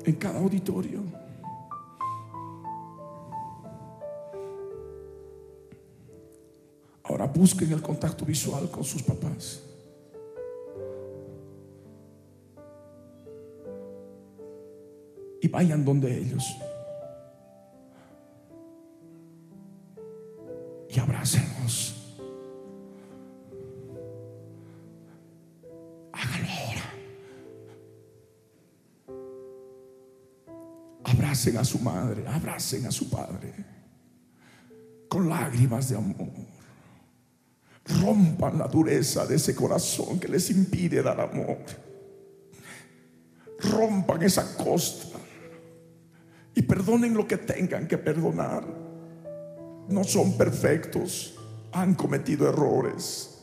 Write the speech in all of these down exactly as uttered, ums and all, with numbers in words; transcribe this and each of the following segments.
en cada auditorio. Ahora busquen el contacto visual con sus papás. Y vayan donde ellos y abrácenlos. Háganlo ahora. Abracen a su madre, abracen a su padre con lágrimas de amor. Rompan la dureza de ese corazón que les impide dar amor. Rompan esa costra y perdonen lo que tengan que perdonar. No son perfectos, han cometido errores.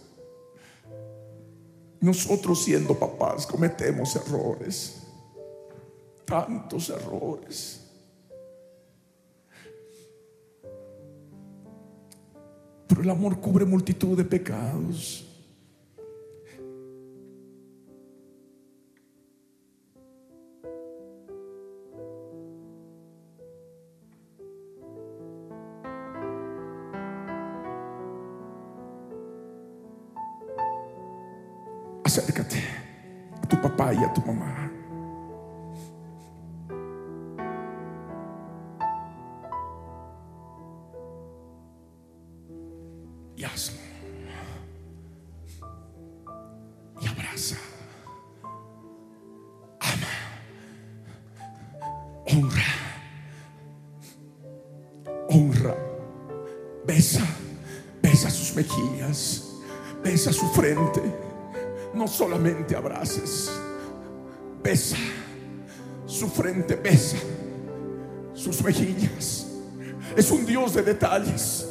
Nosotros, siendo papás, cometemos errores, tantos errores. Pero el amor cubre multitud de pecados. Acércate a tu papá y a tu mamá. Y hazlo. Y abraza. Ama. Honra. Honra. Besa. Besa sus mejillas. Besa su frente. No solamente abraces. Besa su frente. Besa sus mejillas. Es un Dios de detalles.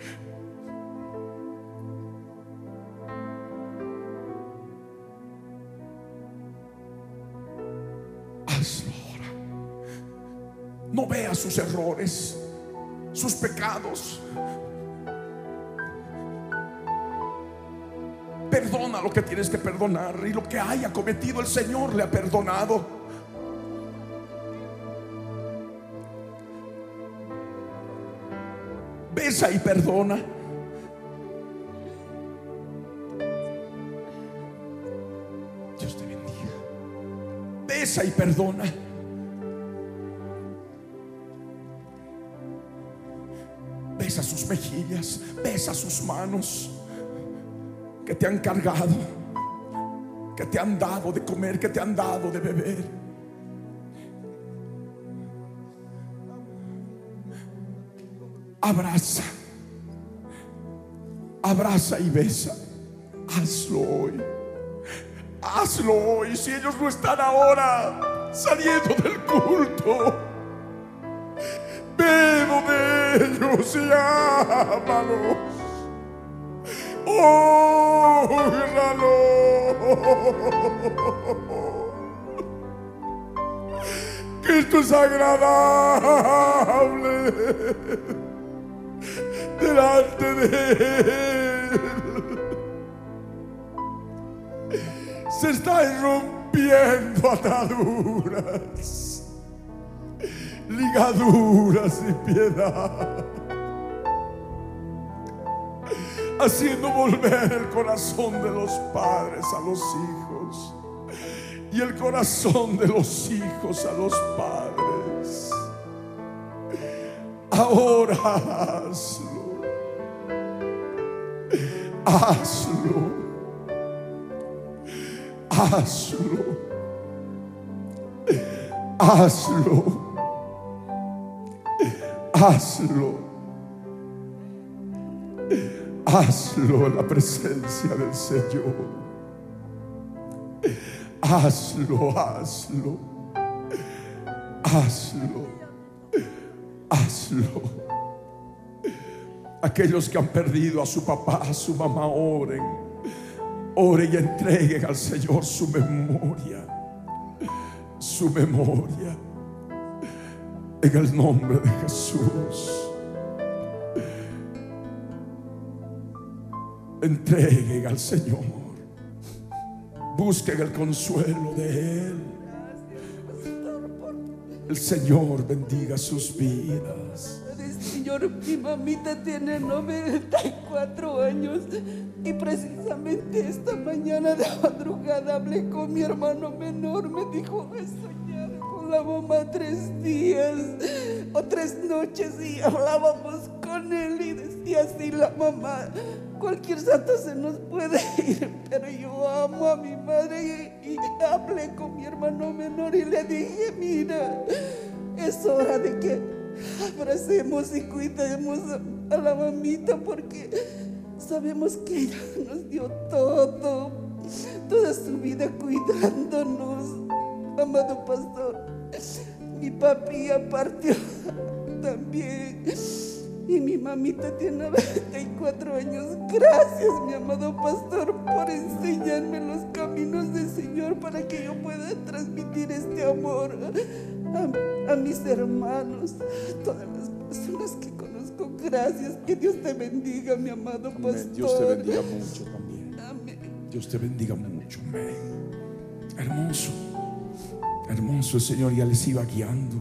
Hazlo ahora. No veas sus errores, sus pecados. Perdona lo que tienes que perdonar, y lo que haya cometido el Señor le ha perdonado. Besa y perdona. Dios te bendiga. Besa y perdona. Besa sus mejillas, besa sus manos que te han cargado, que te han dado de comer, que te han dado de beber. Abraza, abraza y besa. Hazlo hoy, hazlo hoy. Si ellos no están ahora saliendo del culto, ve donde ellos y ámalos. Honralo. Cristo es agradable delante de Él. Se están rompiendo ataduras, ligaduras sin piedad, haciendo volver el corazón de los padres a los hijos y el corazón de los hijos a los padres. Ahora hazlo, hazlo, hazlo, hazlo, hazlo. Hazlo en la presencia del Señor. Hazlo, hazlo, hazlo, hazlo. Aquellos que han perdido a su papá, a su mamá, oren, oren y entreguen al Señor su memoria, su memoria, en el nombre de Jesús. Entreguen al Señor, busquen el consuelo de Él. El Señor bendiga sus vidas. Señor, mi mamita tiene noventa y cuatro años y precisamente esta mañana de madrugada hablé con mi hermano menor. Me dijo, he soñado con la mamá tres días o tres noches y hablábamos con él y decía así la mamá: cualquier santo se nos puede ir, pero yo amo a mi madre. Y, y hablé con mi hermano menor y le dije: mira, es hora de que abracemos y cuidemos a la mamita, porque sabemos que ella nos dio todo, toda su vida cuidándonos. Amado pastor, mi papi ya partió también y mi mamita tiene noventa y cuatro años. Gracias, mi amado pastor, por enseñarme los caminos del Señor para que yo pueda transmitir este amor a, a mis hermanos, a todas las personas que conozco. Gracias, que Dios te bendiga, mi amado Amén. pastor. Dios te bendiga mucho también. Amén. Dios te bendiga mucho. Amén. Hermoso, hermoso. El Señor ya les iba guiando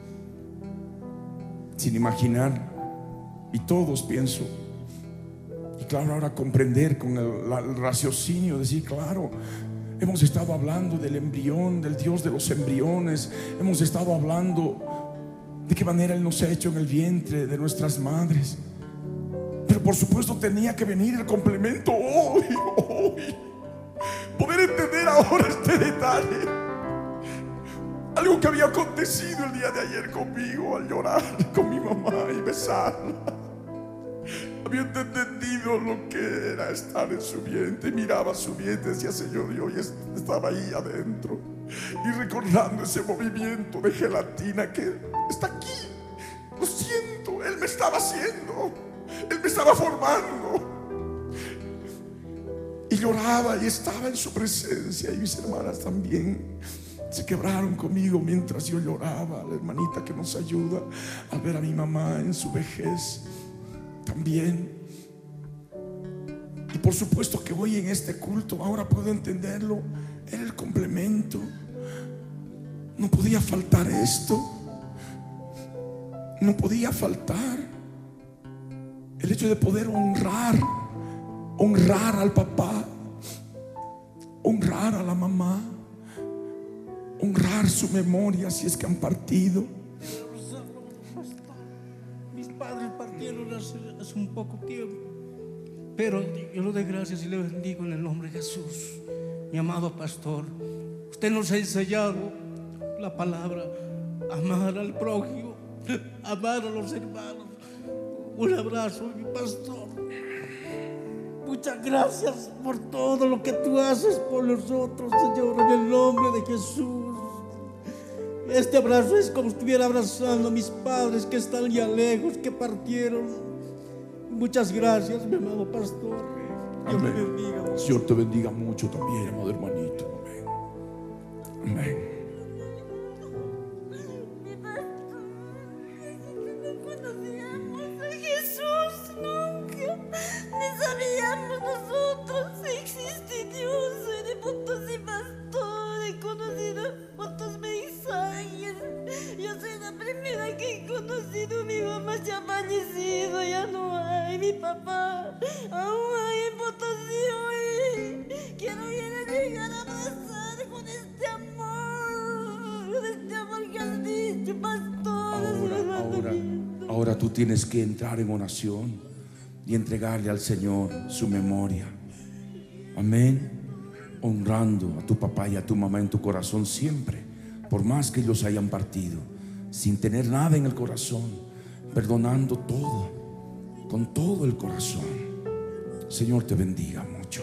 sin imaginar. Y todos pienso, y claro, ahora comprender con el, la, el raciocinio, decir, claro, hemos estado hablando del embrión, del Dios de los embriones. Hemos estado hablando de qué manera Él nos ha hecho en el vientre de nuestras madres. Pero por supuesto tenía que venir el complemento hoy, hoy. Poder entender ahora este detalle. Algo que había acontecido el día de ayer conmigo al llorar con mi mamá y besarla. Había entendido lo que era estar en su vientre. Miraba su vientre, decía: Señor, yo ya estaba ahí adentro. Y recordando ese movimiento de gelatina que está aquí. Lo siento, Él me estaba haciendo. Él me estaba formando. Y lloraba y estaba en su presencia. Y mis hermanas también se quebraron conmigo mientras yo lloraba. La hermanita que nos ayuda al ver a mi mamá en su vejez también. Y por supuesto que hoy en este culto ahora puedo entenderlo. Era el complemento. No podía faltar esto. No podía faltar el hecho de poder honrar, honrar al papá, honrar a la mamá, honrar su memoria si es que han partido. Mis padres partieron hace, hace un poco tiempo, pero yo le doy gracias y le bendigo en el nombre de Jesús. Mi amado pastor, usted nos ha enseñado la palabra: amar al prójimo, amar a los hermanos. Un abrazo, mi pastor. Muchas gracias por todo lo que tú haces por nosotros, Señor, en el nombre de Jesús. Este abrazo es como si estuviera abrazando a mis padres que están ya lejos, que partieron. Muchas gracias, mi amado pastor. Dios me bendiga. Señor te bendiga mucho también, amado hermanito. Amén. Amén. Nosotros existe Dios, seremos y pastor, he conocido cuántos mensajes. Yo soy la primera que he conocido. Mi mamá se ha fallecido, ya no hay. Mi papá aún hay en Potosí hoy. Quiero llegar a abrazar con este amor, con este amor que has dicho, pastor. Ahora, ahora, ahora tú tienes que entrar en oración y entregarle al Señor su memoria. Amén. Honrando a tu papá y a tu mamá en tu corazón siempre, por más que ellos hayan partido, sin tener nada en el corazón, perdonando todo, con todo el corazón. Señor te bendiga mucho.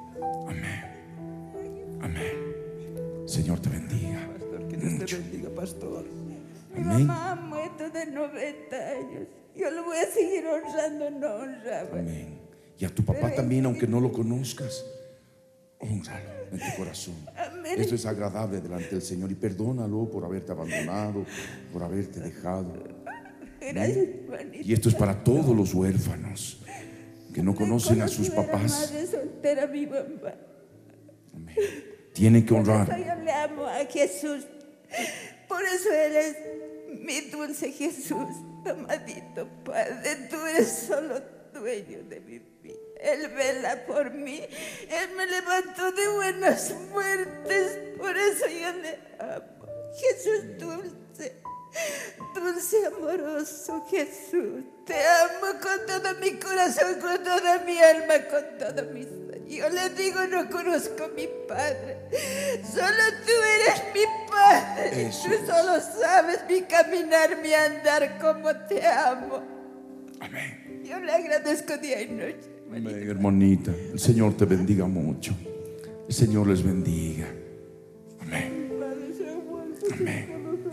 Amén. Amén. Señor te bendiga. Pastor, que Dios te bendiga, pastor. Mi Amén. mamá ha muerto de noventa años. Yo lo voy a seguir honrando, no honraba. Amén. Y a tu papá también, aunque no lo conozcas, hónralo en tu corazón. Amén. Esto es agradable delante del Señor. Y perdónalo por haberte abandonado, por haberte dejado. Gracias, hermanita. Y esto es para todos los huérfanos que no conocen a sus papás. Madre soltera, mi mamá. Amén. Tienen que Por eso honrar. yo le amo a Jesús. Por eso eres mi dulce Jesús, amadito Padre. Tú eres solo dueño de mi vida. Él vela por mí. Él me levantó de buenas muertes. Por eso yo le amo. Jesús dulce, dulce amoroso Jesús. Te amo con todo mi corazón, con toda mi alma, con todo mi ser. Yo le digo, no conozco a mi Padre. Solo tú eres mi Padre. Eso Tú es. solo sabes mi caminar, mi andar, como te amo. Amén. Yo le agradezco día y noche. Amén, hermanita. El Señor te bendiga mucho. El Señor les bendiga. Amén. Amén.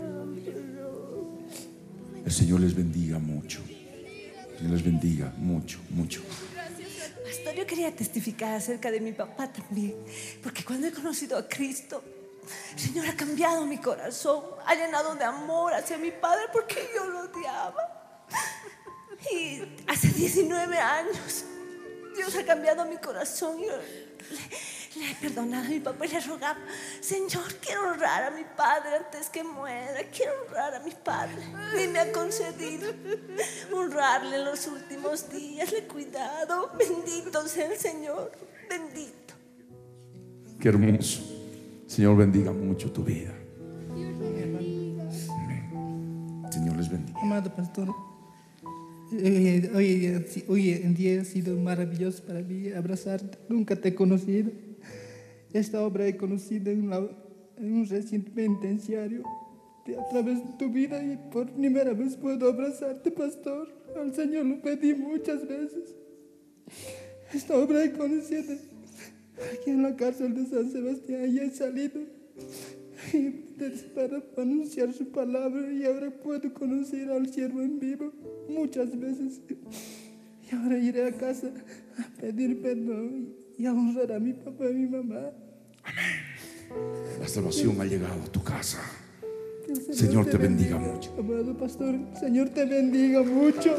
El Señor les bendiga mucho. El Señor les bendiga mucho, mucho. Pastor, yo quería testificar acerca de mi papá también, porque cuando he conocido a Cristo, el Señor ha cambiado mi corazón, ha llenado de amor hacia mi padre, porque yo lo odiaba. Y hace diecinueve años Dios ha cambiado mi corazón. Yo le, le he perdonado a mi papá y le rogaba: Señor, quiero honrar a mi padre antes que muera, quiero honrar a mi padre. Y me ha concedido honrarle en los últimos días. Le he cuidado. Bendito sea el Señor, bendito. Qué hermoso. Señor bendiga mucho tu vida. Amén. Señor les bendiga. Amado pastor, eh, hoy, hoy en día ha sido maravilloso para mí abrazarte. Nunca te he conocido. Esta obra he conocido en, la, en un recinto penitenciario a través de tu vida, y por primera vez puedo abrazarte, pastor. Al Señor lo pedí muchas veces. Esta obra he conocido aquí en la cárcel de San Sebastián y he salido para anunciar su palabra, y ahora puedo conocer al siervo en vivo muchas veces. Y ahora iré a casa a pedir perdón y a honrar a mi papá y mi mamá. La salvación ha llegado a tu casa. Que el Señor te bendiga mucho. Amado pastor, el Señor te bendiga mucho.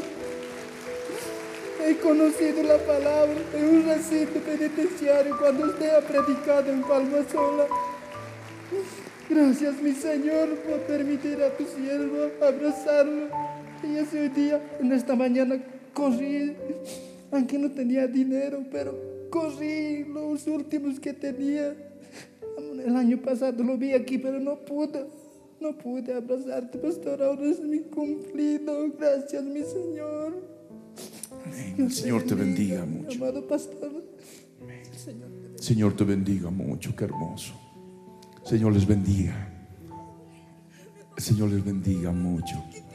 He conocido la palabra en un recinto penitenciario cuando usted ha predicado en Palma Sola. Gracias, mi Señor, por permitir a tu siervo abrazarlo. Y ese día, en esta mañana, corrí, aunque no tenía dinero, pero corrí los últimos que tenía. El año pasado lo vi aquí, pero no pude, no pude abrazarte, pastor. Ahora es mi cumplido. Gracias, mi Señor. Amén. El Señor te bendiga mucho. Amado pastor. Señor te bendiga mucho. Qué hermoso. Señor les bendiga. El Señor les bendiga mucho.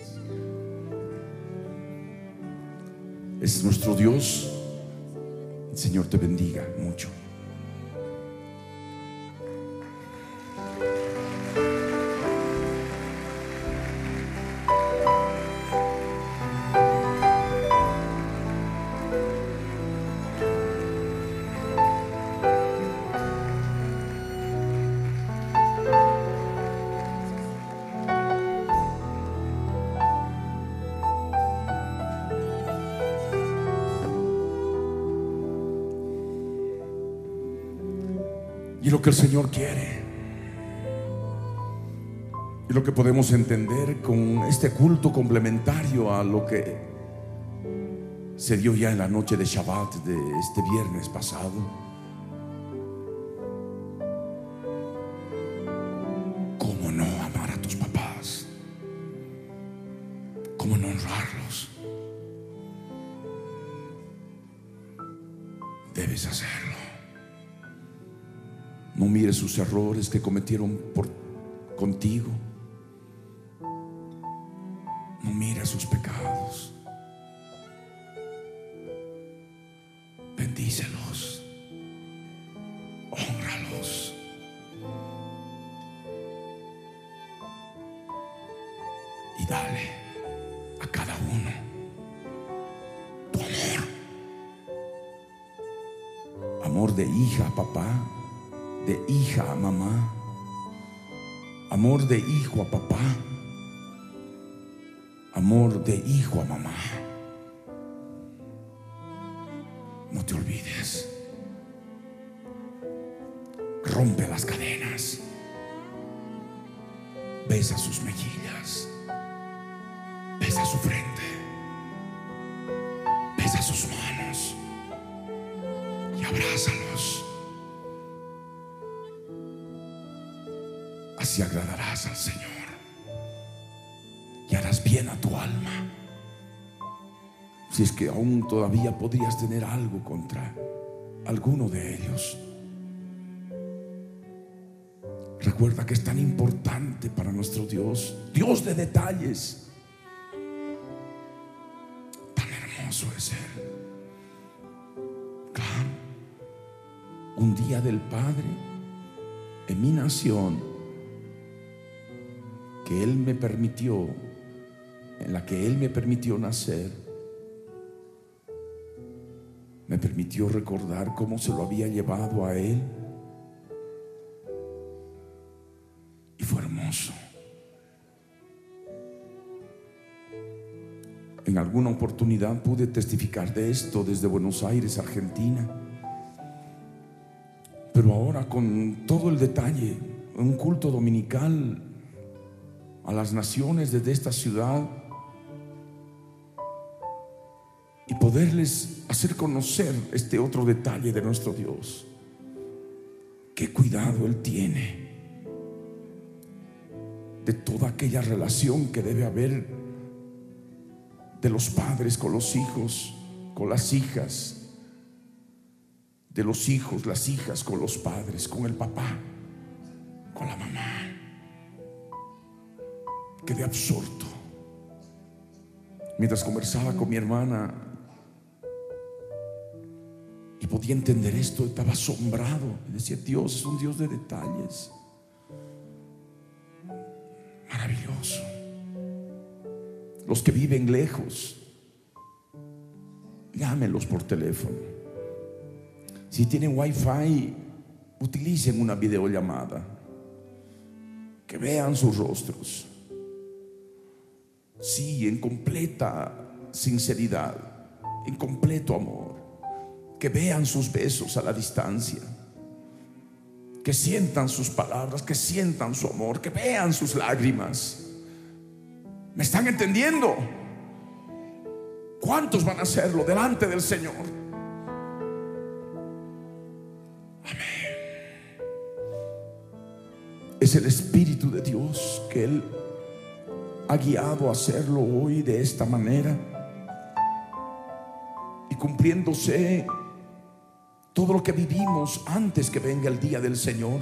Es nuestro Dios. El Señor te bendiga mucho. Y lo que el Señor quiere, y lo que podemos entender con este culto complementario a lo que se dio ya en la noche de Shabbat de este viernes pasado, ¿cómo no amar a tus papás? ¿Cómo no honrarlos? Debes hacerlo. No mires sus errores que cometieron por, contigo. No mires sus pecados. Bendícelos. Hónralos. Y dale a cada uno tu amor. Amor de hija a papá, de hija a mamá, amor de hijo a papá, amor de hijo a mamá. No te olvides. Rompe las cadenas. Besa sus mejillas, besa su frente, besa sus manos y abrázalos. Así agradarás al Señor y harás bien a tu alma. Si es que aún todavía podrías tener algo contra alguno de ellos, recuerda que es tan importante para nuestro Dios, Dios de detalles. Tan hermoso es Él. Claro, un día del Padre en mi nación, que Él me permitió, en la que Él me permitió nacer, me permitió recordar cómo se lo había llevado a Él. Y fue hermoso. En alguna oportunidad pude testificar de esto desde Buenos Aires, Argentina. Pero ahora, con todo el detalle, un culto dominical a las naciones desde esta ciudad, y poderles hacer conocer este otro detalle de nuestro Dios. Qué cuidado Él tiene de toda aquella relación que debe haber de los padres con los hijos, con las hijas, de los hijos, las hijas con los padres, con el papá, con la mamá. Quedé absorto mientras conversaba con mi hermana y podía entender esto. Estaba asombrado y decía: Dios es un Dios de detalles. Maravilloso. Los que viven lejos, llámenlos por teléfono. Si tienen wifi, utilicen una videollamada, que vean sus rostros. Sí, en completa sinceridad, en completo amor. Que vean sus besos a la distancia, que sientan sus palabras, que sientan su amor, que vean sus lágrimas. ¿Me están entendiendo? ¿Cuántos van a hacerlo delante del Señor? Amén. Es el Espíritu de Dios que Él ha guiado a hacerlo hoy de esta manera, y cumpliéndose todo lo que vivimos antes que venga el día del Señor.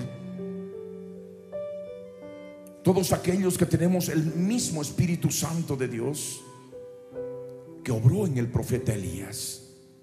Todos aquellos que tenemos el mismo Espíritu Santo de Dios que obró en el profeta Elías.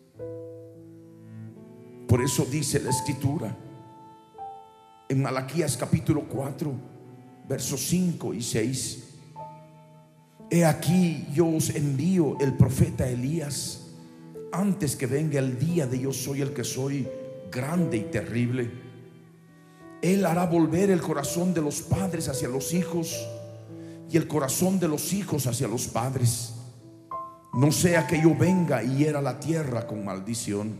Por eso dice la Escritura en Malaquías capítulo cuatro, versos cinco y seis: He aquí yo os envío el profeta Elías antes que venga el día de yo soy el que soy, grande y terrible. Él hará volver el corazón de los padres hacia los hijos y el corazón de los hijos hacia los padres, no sea que yo venga y hiera la tierra con maldición.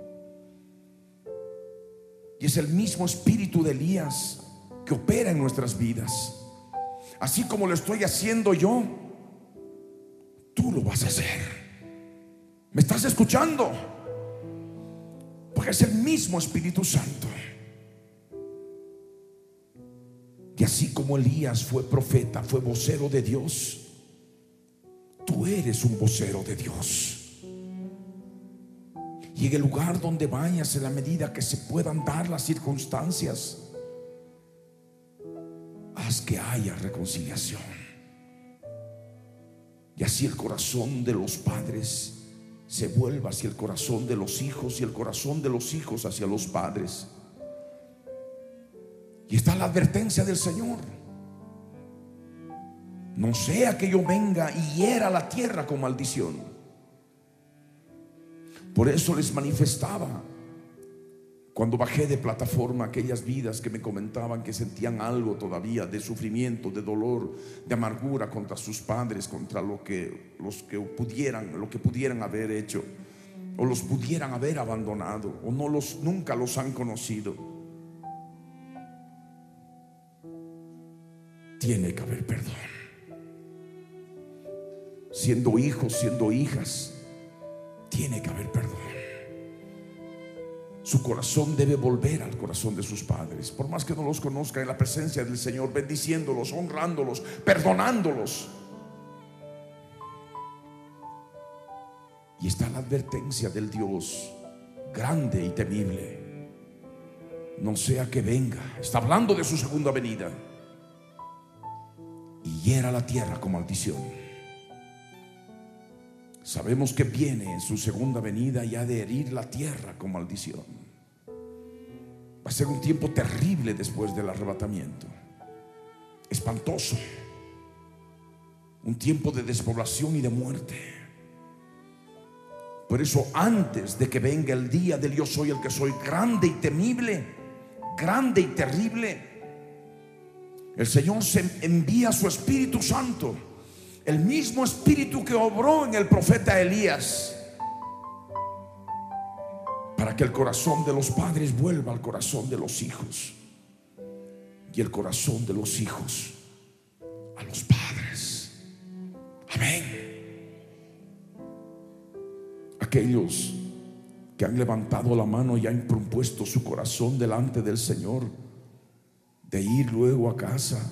Y es el mismo espíritu de Elías que opera en nuestras vidas. Así como lo estoy haciendo yo, tú lo vas a hacer. ¿Me estás escuchando? Porque es el mismo Espíritu Santo. Y así como Elías fue profeta, fue vocero de Dios, tú eres un vocero de Dios. Y en el lugar donde vayas, en la medida que se puedan dar las circunstancias, haz que haya reconciliación. Y así el corazón de los padres se vuelva hacia el corazón de los hijos y el corazón de los hijos hacia los padres. Y está la advertencia del Señor: no sea que yo venga y hiera la tierra con maldición. Por eso les manifestaba cuando bajé de plataforma aquellas vidas que me comentaban que sentían algo todavía de sufrimiento, de dolor, de amargura contra sus padres, contra lo que los que pudieran, lo que pudieran haber hecho, o los pudieran haber abandonado, o no los nunca los han conocido. tiene que haber perdón. Siendo hijos, siendo hijas, tiene que haber perdón. Su corazón debe volver al corazón de sus padres, por más que no los conozca, en la presencia del Señor, bendiciéndolos, honrándolos, perdonándolos. Y está la advertencia del Dios grande y temible: no sea que venga, está hablando de su segunda venida, y hiera la tierra con maldición. Sabemos que viene en su segunda venida y ha de herir la tierra con maldición. Va a ser un tiempo terrible después del arrebatamiento, espantoso, un tiempo de despoblación y de muerte. Por eso, antes de que venga el día del yo soy el que soy, grande y temible, grande y terrible, el Señor se envía su Espíritu Santo, el mismo Espíritu que obró en el profeta Elías, para que el corazón de los padres vuelva al corazón de los hijos, y el corazón de los hijos a los padres. Amén. Aquellos que han levantado la mano y han propuesto su corazón delante del Señor, de ir luego a casa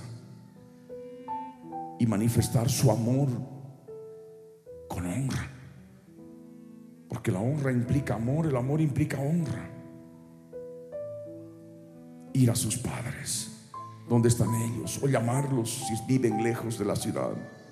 y manifestar su amor con honra, porque la honra implica amor, el amor implica honra. Ir a sus padres, ¿dónde están ellos? O llamarlos si viven lejos de la ciudad,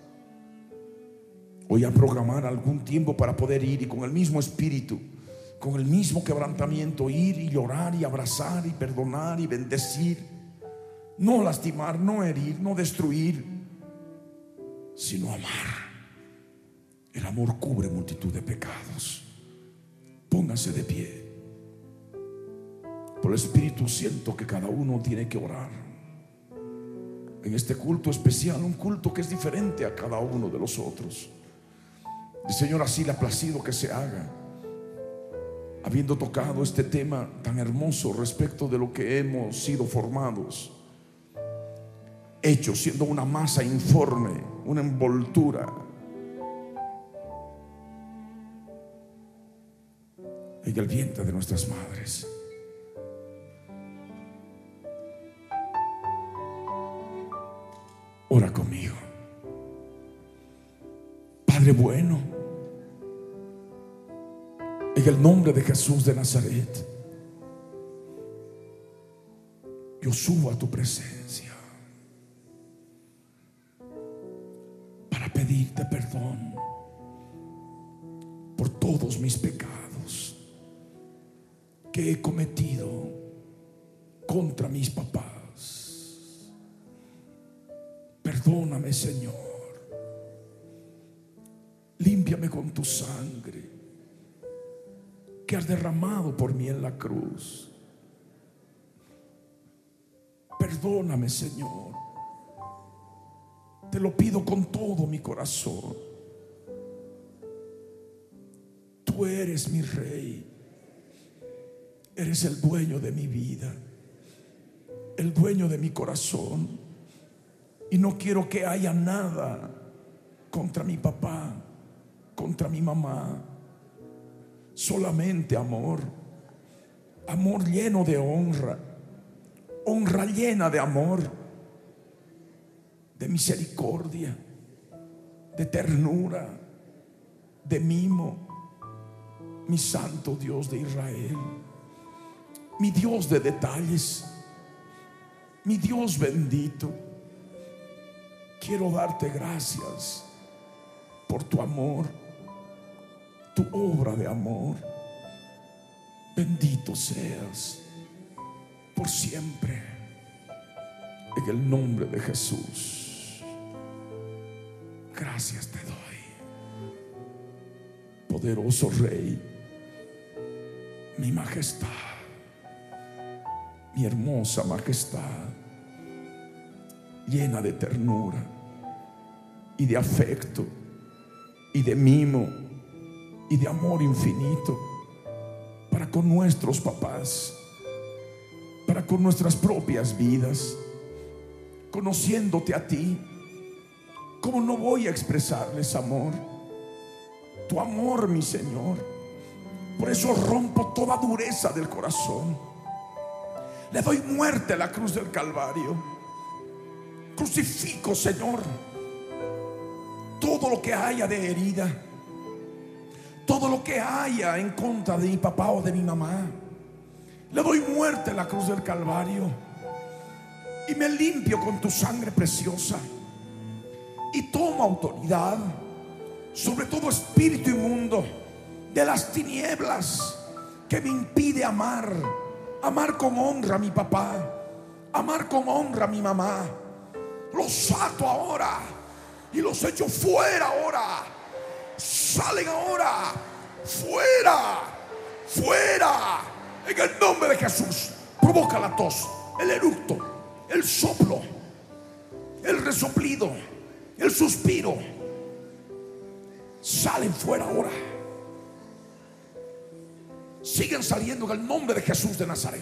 o ya programar algún tiempo para poder ir y con el mismo espíritu, con el mismo quebrantamiento, ir y llorar y abrazar y perdonar y bendecir, no lastimar, no herir, no destruir, sino amar. El amor cubre multitud de pecados. Póngase de pie. Por el Espíritu siento que cada uno tiene que orar en este culto especial, un culto que es diferente a cada uno de los otros. El Señor así le ha placido que se haga, habiendo tocado este tema tan hermoso respecto de lo que hemos sido formados, hechos siendo una masa informe, una envoltura en el vientre de nuestras madres. Ora conmigo. Padre bueno, en el nombre de Jesús de Nazaret, yo subo a tu presencia para pedirte perdón por todos mis pecados que he cometido contra mis papás. Perdóname, Señor. Límpiame con tu sangre que has derramado por mí en la cruz. Perdóname, Señor. Te lo pido con todo mi corazón. Tú eres mi Rey. Eres el dueño de mi vida, el dueño de mi corazón. Y no quiero que haya nada contra mi papá, contra mi mamá. Solamente amor, amor lleno de honra, honra llena de amor, de misericordia, de ternura, de mimo. Mi santo Dios de Israel, mi Dios de detalles, mi Dios bendito, quiero darte gracias por tu amor, tu obra de amor. Bendito seas por siempre, en el nombre de Jesús. Gracias te doy, poderoso Rey, mi majestad, mi hermosa majestad, llena de ternura y de afecto y de mimo y de amor infinito para con nuestros papás, para con nuestras propias vidas, conociéndote a ti, ¿cómo no voy a expresarles amor? Tu amor, mi Señor. Por eso rompo toda dureza del corazón. Le doy muerte a la cruz del Calvario. Crucifico, Señor, todo lo que haya de herida, todo lo que haya en contra de mi papá o de mi mamá. Le doy muerte a la cruz del Calvario y me limpio con tu sangre preciosa. Y tomo autoridad sobre todo espíritu inmundo de las tinieblas que me impide amar, amar con honra a mi papá, amar con honra a mi mamá. Los ato ahora y los echo fuera ahora. Salen ahora, fuera, fuera, en el nombre de Jesús. Provoca la tos, el eructo, el soplo, el resoplido, el suspiro. Salen fuera ahora. Siguen saliendo en el nombre de Jesús de Nazaret.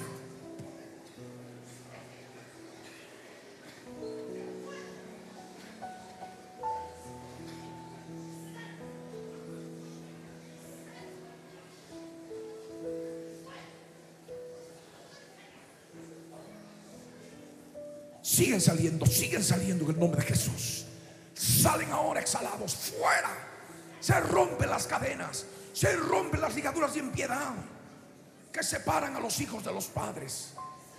Siguen saliendo, siguen saliendo en el nombre de Jesús. Salen ahora exhalados, fuera. Se rompen las cadenas, se rompen las ligaduras de impiedad que separan a los hijos de los padres.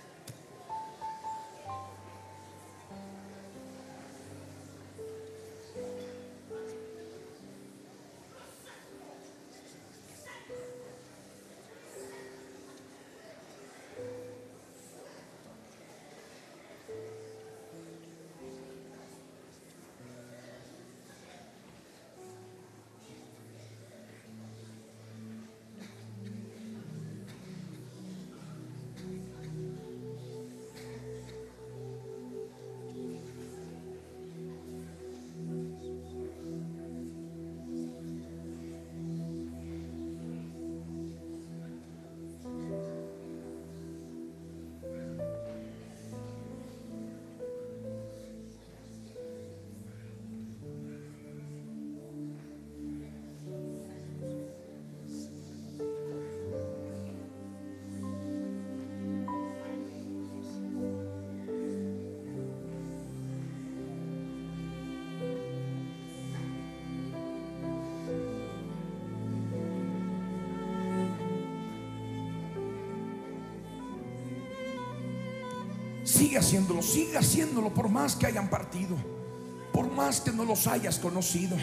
Sigue haciéndolo, sigue haciéndolo por más que hayan partido, por más que no los hayas conocido.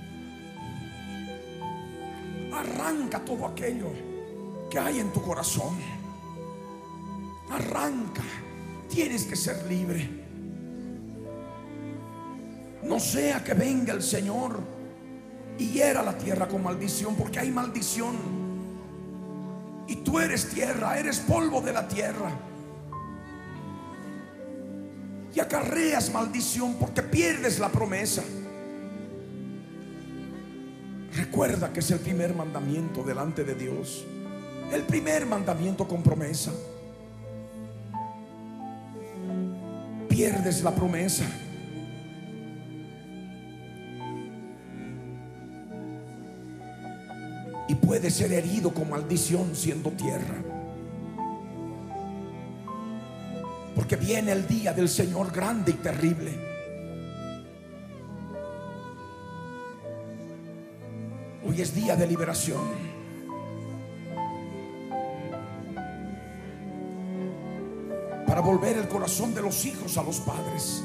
Arranca todo aquello que hay en tu corazón. Arranca. Tienes que ser libre. No sea que venga el Señor y hiera la tierra con maldición, porque hay maldición. Y tú eres tierra, eres polvo de la tierra. Y acarreas maldición porque pierdes la promesa. Recuerda que es el primer mandamiento delante de Dios. El primer mandamiento con promesa. Pierdes la promesa. Y puedes ser herido con maldición siendo tierra. Porque viene el día del Señor grande y terrible. Hoy es día de liberación. Para volver el corazón de los hijos a los padres.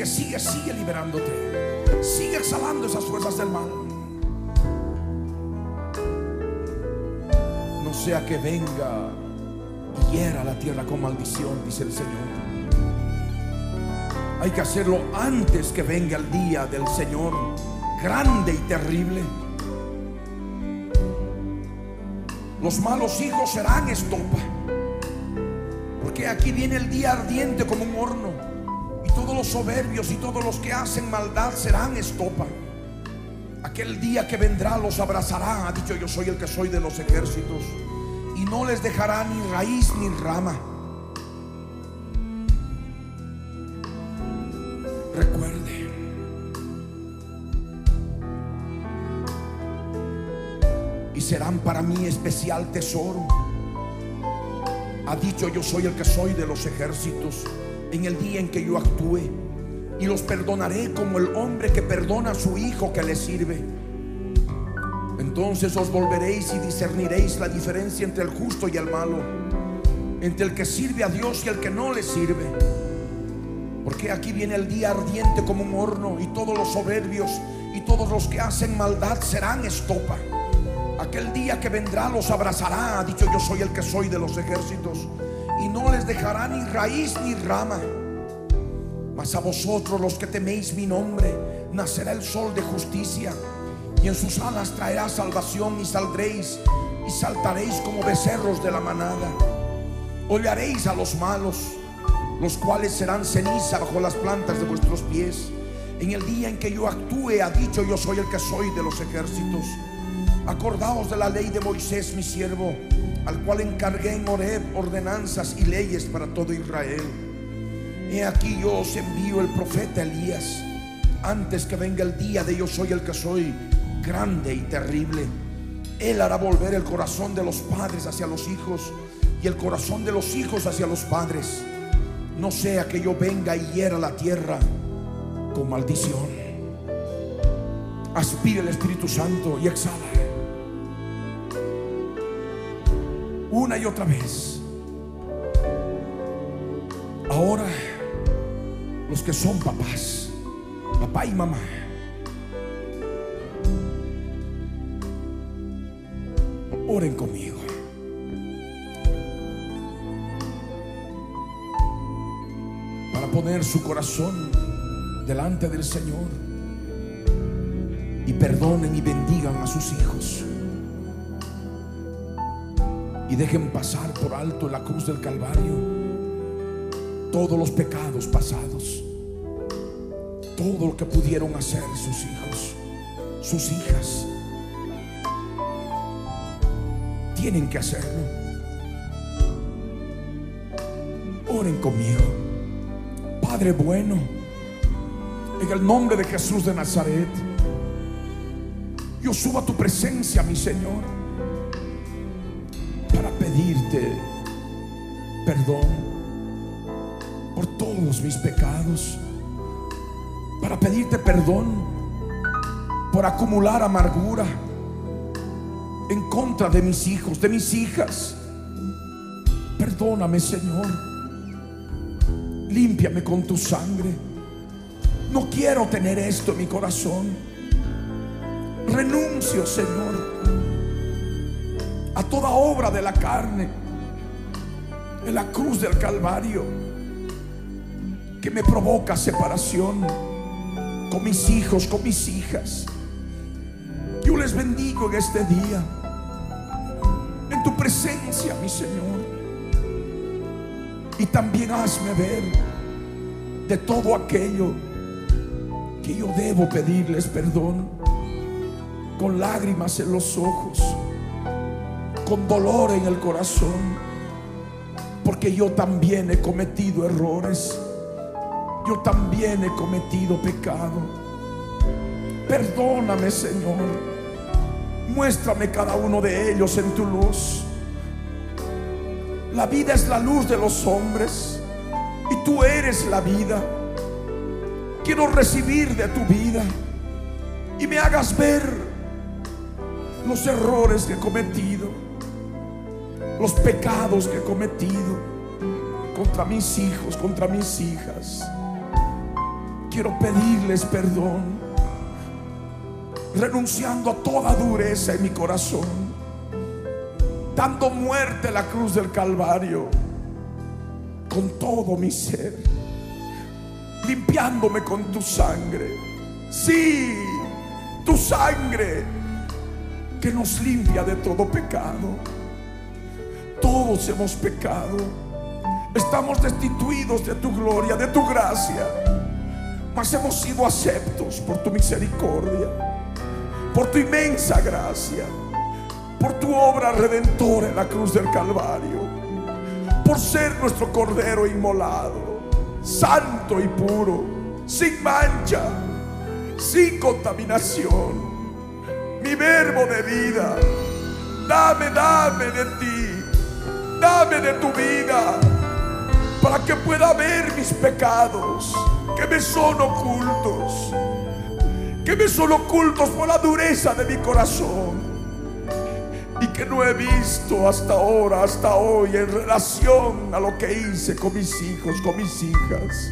sigue, sigue, sigue liberándote. Sigue exhalando esas fuerzas del mal. No sea que venga y hiera la tierra con maldición, dice el Señor. Hay que hacerlo antes que venga el día del Señor grande y terrible. Los malos hijos serán estopa, porque aquí viene el día ardiente como un horno, y todos los soberbios y todos los que hacen maldad serán estopa. Aquel día que vendrá los abrazará, ha dicho: yo soy el que soy de los ejércitos, y no les dejará ni raíz ni rama. Recuerde, y serán para mí especial tesoro, ha dicho: yo soy el que soy de los ejércitos, en el día en que yo actúe, y los perdonaré como el hombre que perdona a su hijo que le sirve. Entonces os volveréis y discerniréis la diferencia entre el justo y el malo, entre el que sirve a Dios y el que no le sirve. Porque aquí viene el día ardiente como un horno, y todos los soberbios y todos los que hacen maldad serán estopa. Aquel día que vendrá los abrazará, ha dicho: yo soy el que soy de los ejércitos, y no les dejará ni raíz ni rama. Mas a vosotros, los que teméis mi nombre, nacerá el sol de justicia, y en sus alas traerá salvación, y saldréis y saltaréis como becerros de la manada. Hollaréis a los malos, los cuales serán ceniza bajo las plantas de vuestros pies. En el día en que yo actúe, ha dicho: yo soy el que soy de los ejércitos. Acordaos de la ley de Moisés mi siervo, al cual encargué en Horeb ordenanzas y leyes para todo Israel. He aquí yo os envío el profeta Elías, antes que venga el día de yo soy el que soy, grande y terrible. Él hará volver el corazón de los padres hacia los hijos, y el corazón de los hijos hacia los padres, no sea que yo venga y hiera la tierra con maldición. Aspira el Espíritu Santo y exhala una y otra vez. Ahora, los que son papás, papá y mamá, oren conmigo. Para poner su corazón delante del Señor, y perdonen y bendigan a sus hijos, y dejen pasar por alto en la cruz del Calvario todos los pecados pasados, todo lo que pudieron hacer sus hijos, sus hijas. Tienen que hacerlo. Oren conmigo. Padre bueno, en el nombre de Jesús de Nazaret, yo subo a tu presencia, mi Señor, para pedirte perdón por todos mis pecados, para pedirte perdón por acumular amargura en contra de mis hijos, de mis hijas. Perdóname, Señor. Límpiame con tu sangre. No quiero tener esto en mi corazón. Renuncio, Señor, a toda obra de la carne en la cruz del Calvario que me provoca separación con mis hijos, con mis hijas. Yo les bendigo en este día, en tu presencia, mi Señor. Y también hazme ver de todo aquello que yo debo pedirles perdón, con lágrimas en los ojos, con dolor en el corazón, porque yo también he cometido errores, yo también he cometido pecado. Perdóname, Señor. Muéstrame cada uno de ellos en tu luz. La vida es la luz de los hombres, y tú eres la vida. Quiero recibir de tu vida, y me hagas ver los errores que he cometido, los pecados que he cometido contra mis hijos, contra mis hijas. quiero pedirles perdón, renunciando a toda dureza en mi corazón, dando muerte a la cruz del Calvario con todo mi ser, limpiándome con tu sangre. Sí, tu sangre que nos limpia de todo pecado. Todos hemos pecado, estamos destituidos de tu gloria, de tu gracia, mas hemos sido aceptos por tu misericordia, por tu inmensa gracia, por tu obra redentora en la cruz del Calvario, por ser nuestro Cordero inmolado, santo y puro, sin mancha, sin contaminación. Mi verbo de vida, dame, dame de ti, dame de tu vida, para que pueda ver mis pecados que me son ocultos, que me son ocultos por la dureza de mi corazón, y que no he visto hasta ahora, hasta hoy, en relación a lo que hice con mis hijos, con mis hijas.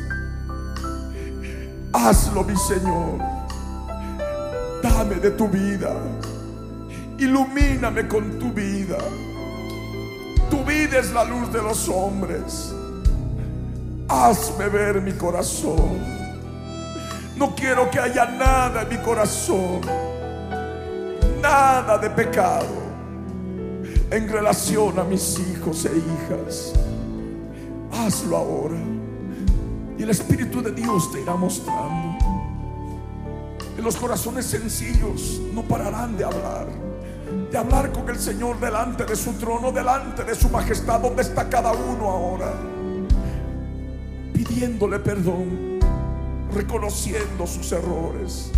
Hazlo, mi Señor. Dame de tu vida, ilumíname con tu vida. Tu vida es la luz de los hombres. Hazme ver mi corazón. No quiero que haya nada en mi corazón, nada de pecado en relación a mis hijos e hijas. Hazlo ahora, y el Espíritu de Dios te irá mostrando. Y los corazones sencillos no pararán de hablar, de hablar con el Señor delante de su trono, delante de su majestad, donde está cada uno ahora, pidiéndole perdón, reconociendo sus errores,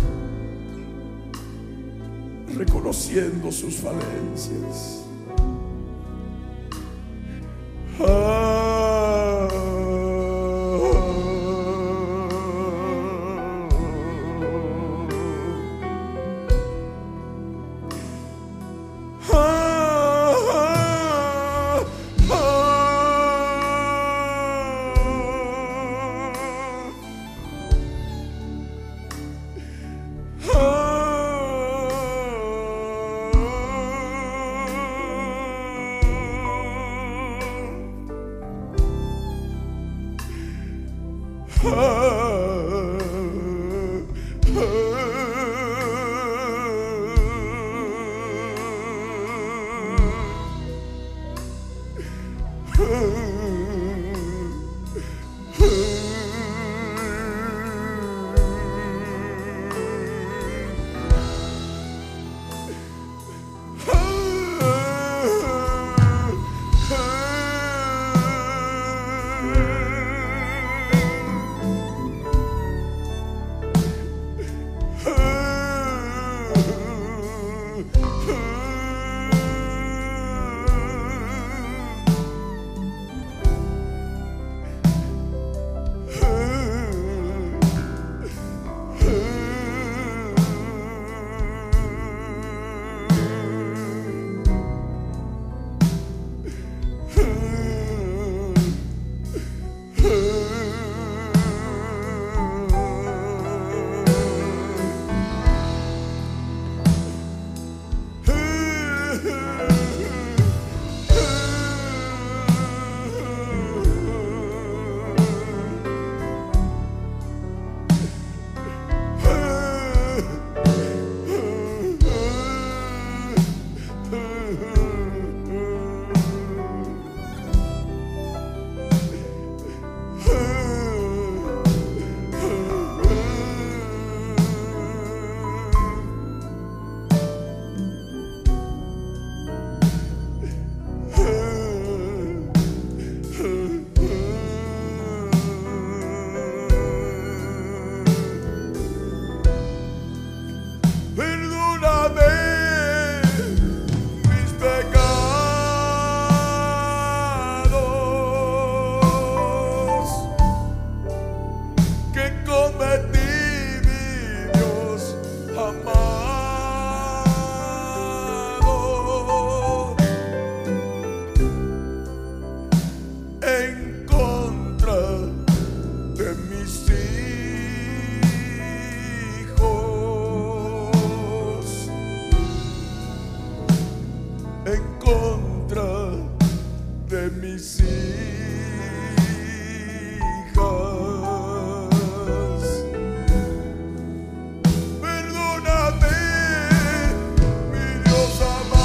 reconociendo sus falencias. Ah. de mis hijas. Perdóname, mi Dios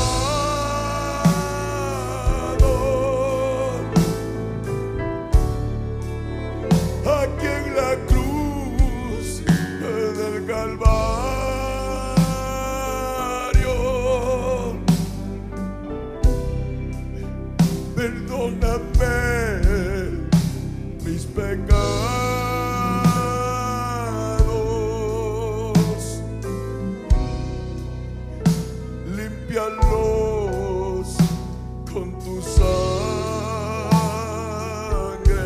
amado, aquí en la cruz del Calvario. Perdóname mis pecados, límpialos con tu sangre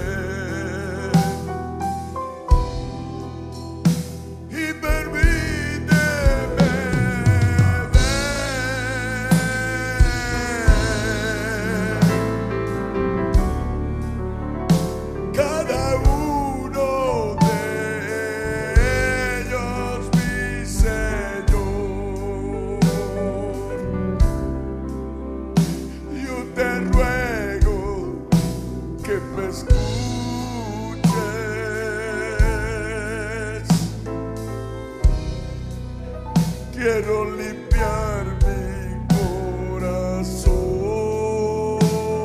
y permíteme cada uno de ellos, mi Señor. Yo te ruego que me escuches. Quiero limpiar mi corazón,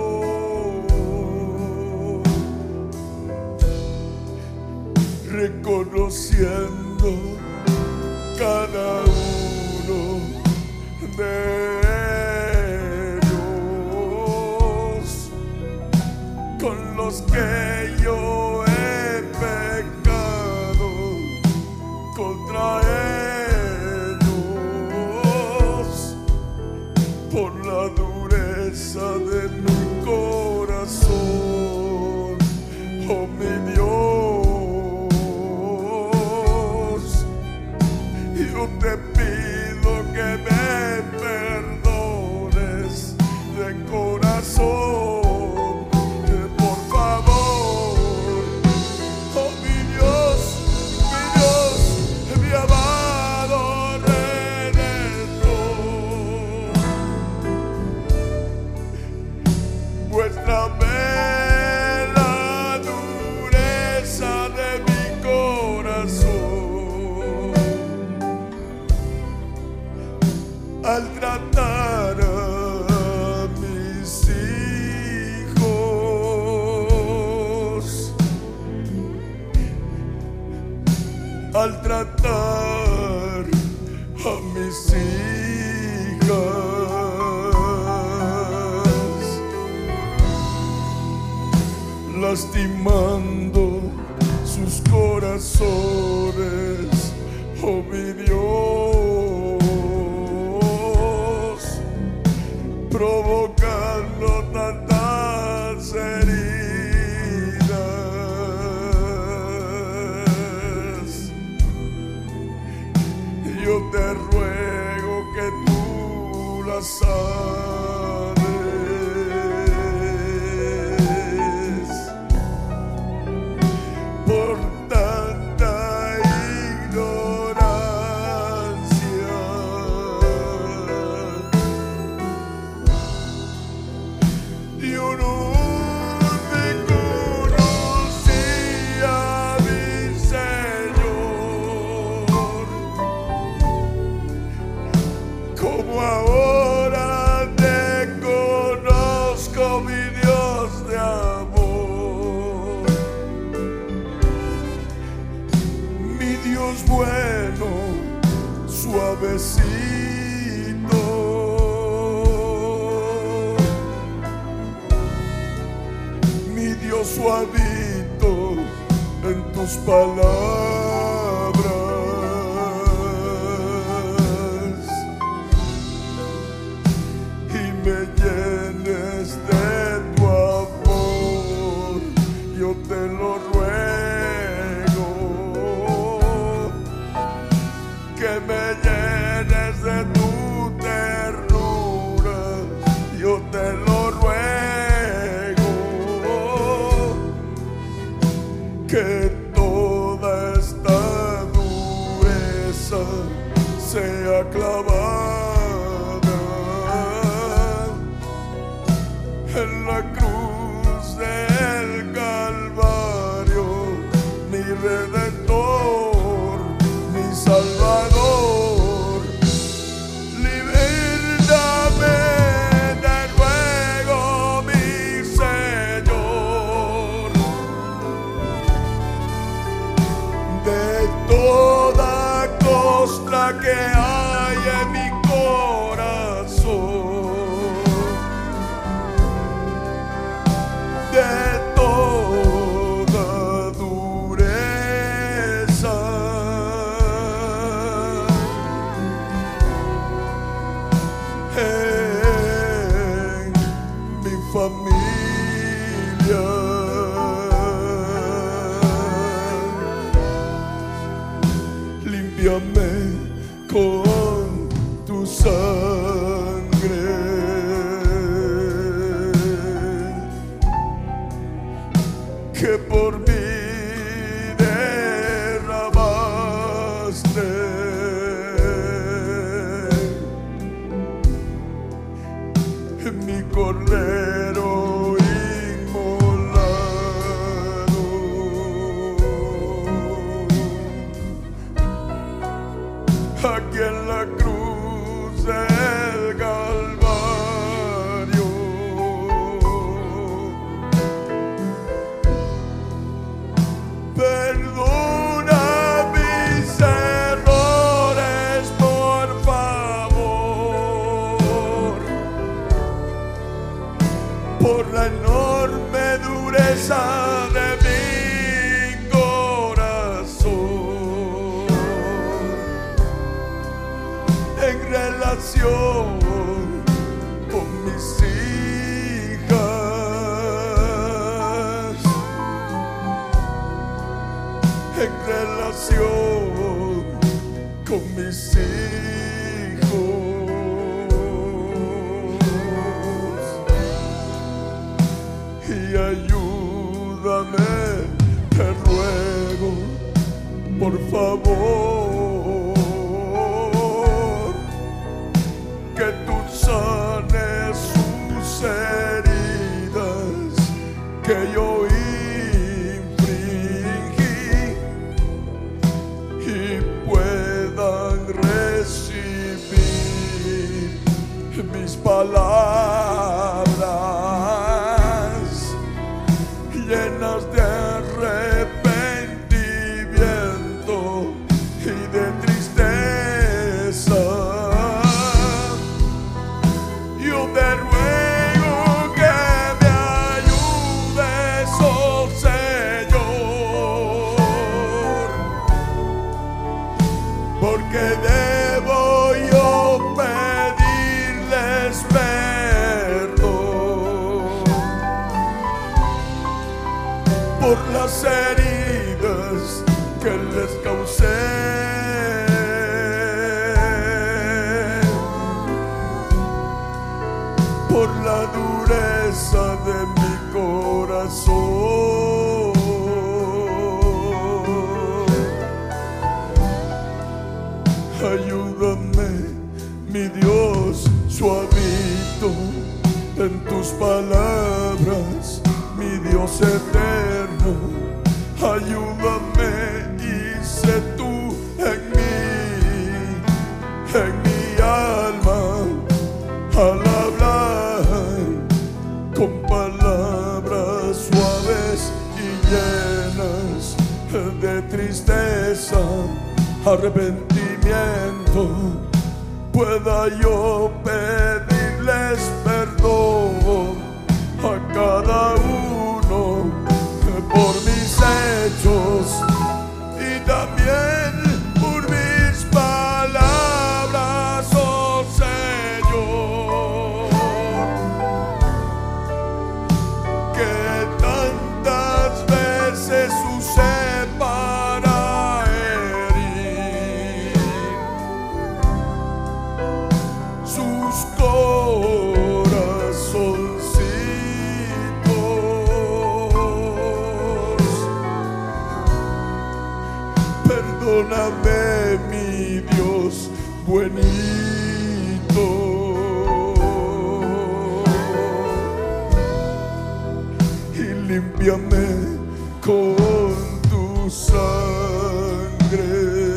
reconociendo cada uno de ellos con los que yo he pecado contra ellos por la dureza de mi corazón. Oh mi Dios, yo te pido que me perdones de corazón, por favor. Oh mi Dios, mi Dios, mi amado Redentor, muéstrame la dureza de mi corazón al tratar a mis hijos, al tratar a mis hijas, lastimando sus corazones. Oh mi Dios, provocando tantas heridas. Yo te ruego que tú las sanes por tanta ignorancia. Yo no te conocía, mi Señor, como ahora te conozco, mi Dios de amor, mi Dios bueno, suavecito, mi Dios suavito en tus palabras, y me llenes de tu amor. Yo te lo ruego, que me llenes de tu ternura. Yo te lo ruego, que toda esta dureza sea clavada en la cruz Redentor, mi Salvador. Libértame, te ruego, mi Señor, de toda costra que hay en mi corazón, de toda dureza, en mi familia. Límpiame con tu sangre, que por mí derramaste. Mi cordero inmolado, aquí en la cruz del Calvario. Perdona mis errores, por favor, por la enorme dureza de mi corazón en relación con mis hijas, en relación con mis hijos. Y ayúdame, te ruego, por favor, que tú sanes sus heridas que yo infringí y puedan recibir mis palabras llenas de arrepentimiento y de tristeza. Yo te ruego que me ayudes, oh Señor, porque debo yo pedirles perdón por las heridas que les causé, por la dureza de mi corazón. Ayúdame, mi Dios, suavito en tus palabras, mi Dios eterno. Ayúdame y sé tú en mí, en mi alma, al hablar con palabras suaves y llenas de tristeza, arrepentimiento, pueda yo pedirles perdón a cada uno por mis hechos y también por mis palabras, oh Señor, que tantas veces usé para herir sus corazoncitos. Perdóname, mi Dios buenito, y límpiame con tu tu sangre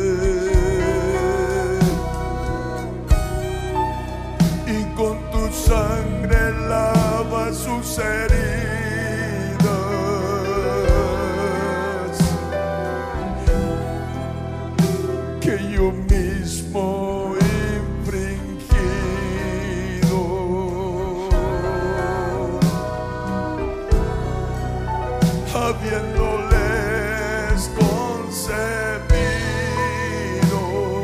y con tu sangre lava sus heridas que yo mismo infringido, habiéndoles concebido.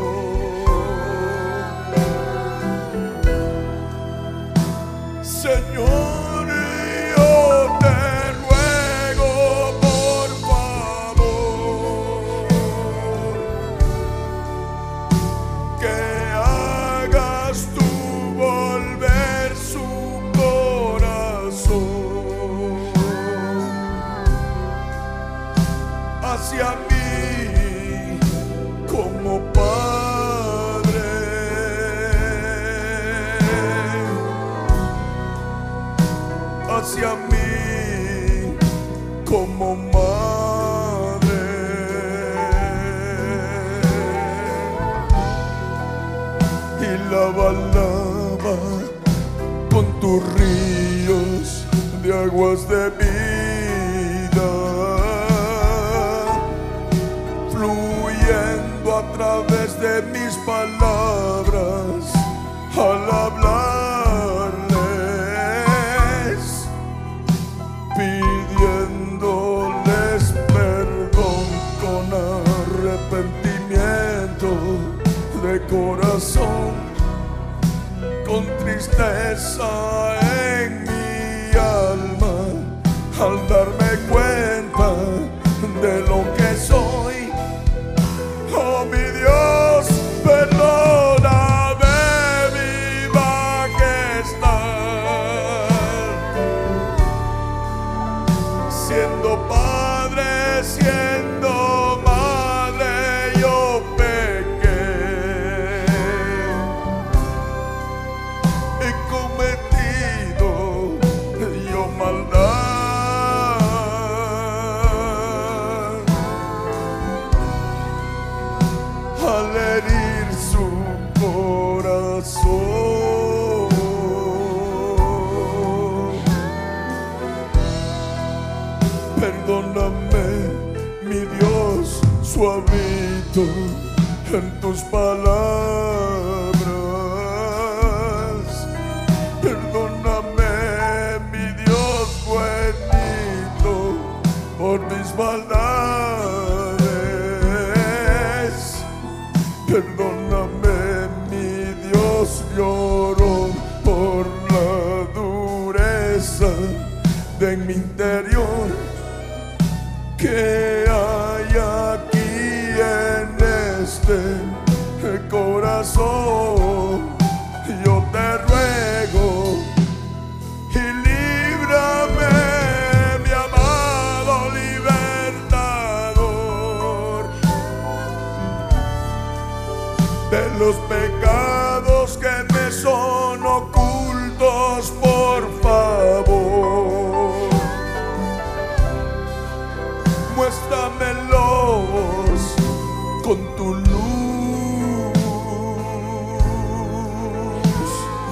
Señor, yo te ruego por favor que hagas tú volver su corazón hacia mí como padre, hacia mí como madre, y lava, lava con tus ríos de aguas de vida, fluyendo a través de mis palabras al hablarles, pidiéndoles perdón con arrepentimiento de corazón, con tristeza en mi alma, al darme cuenta de lo que soy. Oh mi Dios, perdóname mi majestad, siendo padre, siendo madre, yo pequé, he cometido yo maldad al herir su corazón. Perdóname, mi Dios, suavito en tus palabras. Perdóname, mi Dios buenito, por mis maldades. Perdóname, mi Dios, lloro por la dureza de mi interior que hay aquí en este corazón. Yo te ruego y líbrame, mi amado libertador, de los pecados que me son ocultos, por favor. Muéstramelos con tu luz.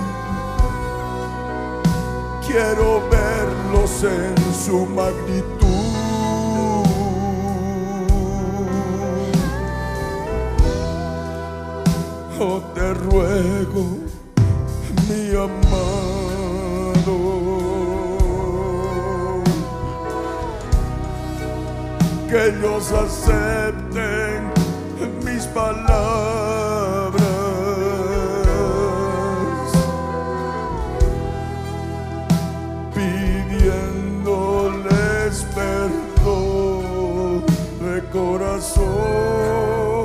Quiero verlos en su magnitud. Oh, te ruego, mi amado, que ellos acepten mis palabras, pidiéndoles perdón de corazón.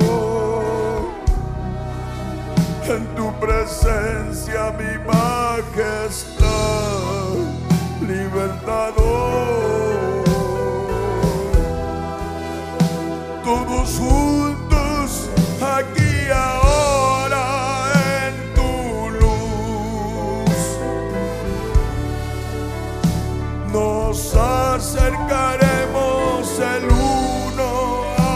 En tu presencia, mi majestad, libertador, todos juntos aquí ahora en tu luz, nos acercaremos el uno a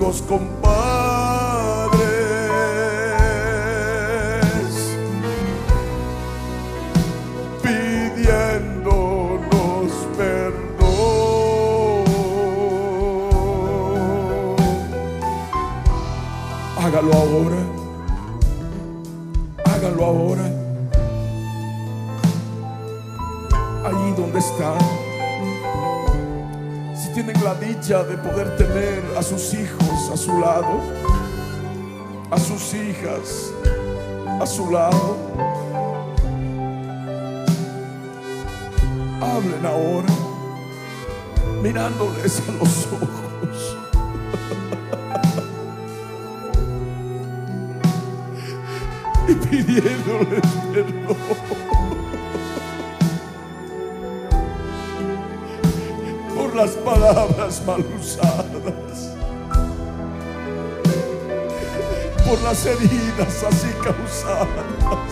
hijos, compadres, pidiéndonos perdón. Hágalo ahora, hágalo ahora, allí donde están. Si tienen la dicha de poder tener a sus hijos a su lado, a sus hijas a su lado, hablen ahora, mirándoles a los ojos. Y pidiéndoles perdón por las palabras mal usadas, por las heridas así causadas,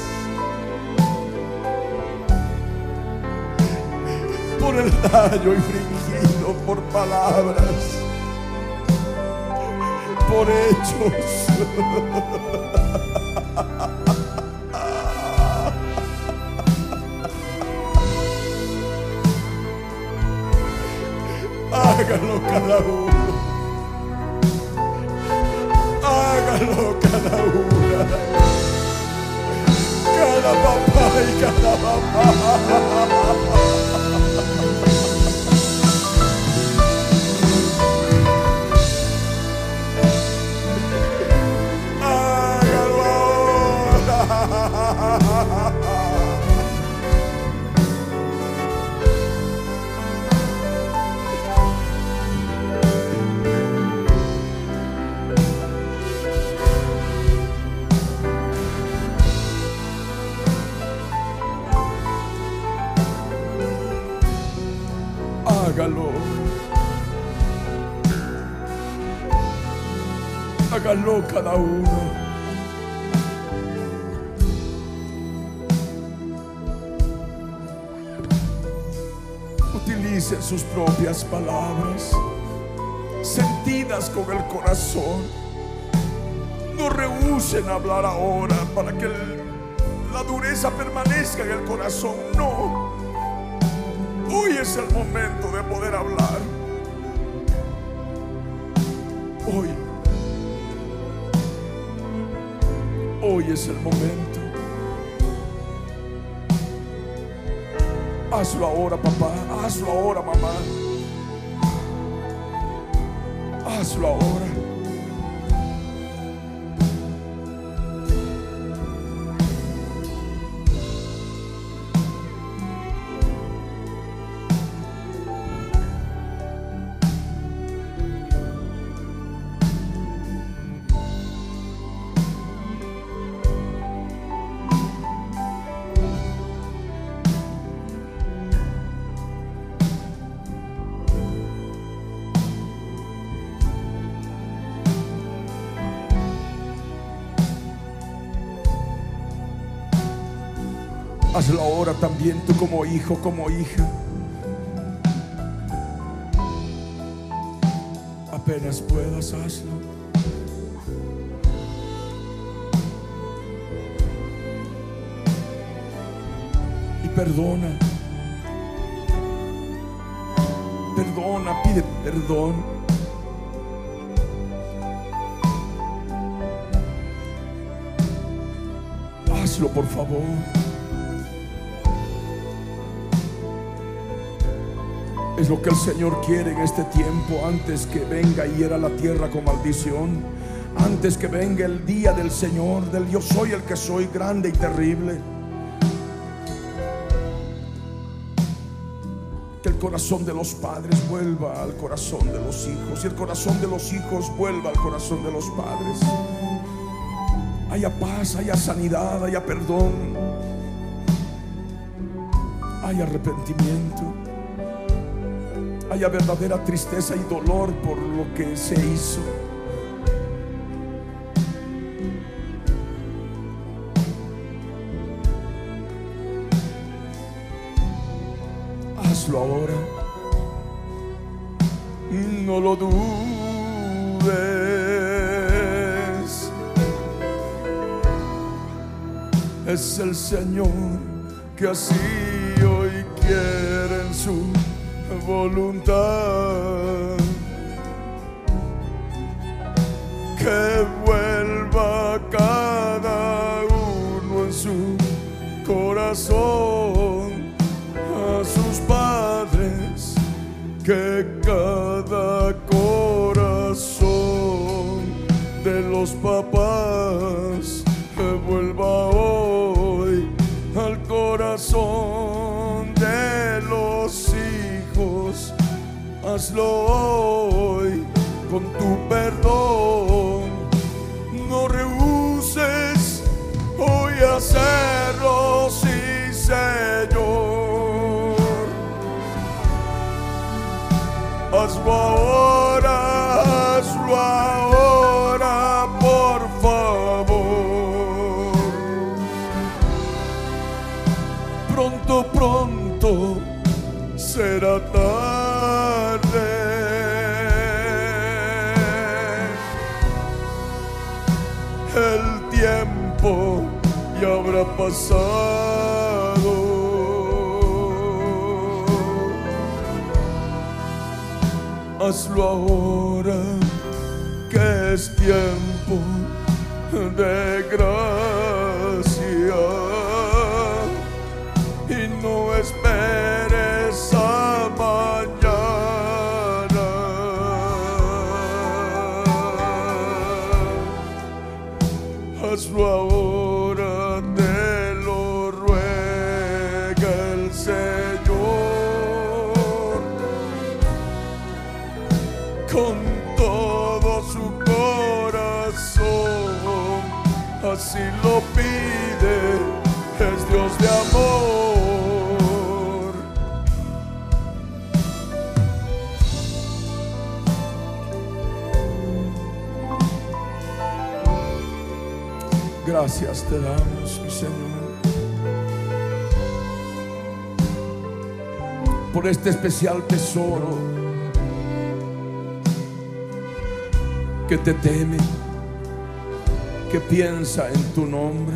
por el daño infligido por palabras, por hechos. Hágalo cada uno, hágalo cada una, cada papá y cada mamá. Hágalo ahora. Hágalo, hágalo cada uno. Utilicen sus propias palabras, sentidas con el corazón. No rehúsen hablar ahora para que el- la dureza permanezca en el corazón. No. Hoy es el momento de poder hablar. Hoy. Hoy es el momento. Hazlo ahora, papá. Hazlo ahora, mamá. Hazlo ahora. Hazlo ahora también tú como hijo, como hija. Apenas puedas, hazlo. Y perdona. Perdona, pide perdón. Hazlo, por favor. Es lo que el Señor quiere en este tiempo, antes que venga y hiera la tierra con maldición, antes que venga el día del Señor, del yo soy el que soy, grande y terrible. Que el corazón de los padres vuelva al corazón de los hijos, y el corazón de los hijos vuelva al corazón de los padres. Haya paz, haya sanidad, haya perdón, haya arrepentimiento, haya verdadera tristeza y dolor por lo que se hizo. Hazlo ahora. No lo dudes. vez. Es el Señor que así hoy quiere en su voluntad que vuelva cada uno en su corazón a sus padres, que cada corazón de los papás vuelva hoy al corazón de los hijos. Hazlo hoy con tu perdón, no rehuses hoy hacerlo, sí Señor. Hazlo ahora, hazlo ahora, por favor. Pronto, pronto será tarde. El tiempo ya habrá pasado. Hazlo ahora, que es tiempo de gracia, y no esperes a mañana. Hazlo ahora, te lo ruega el Señor, con todo su corazón. Así lo pide, es Dios de amor. Gracias te damos, mi Señor, por este especial tesoro que te teme, que piensa en tu nombre.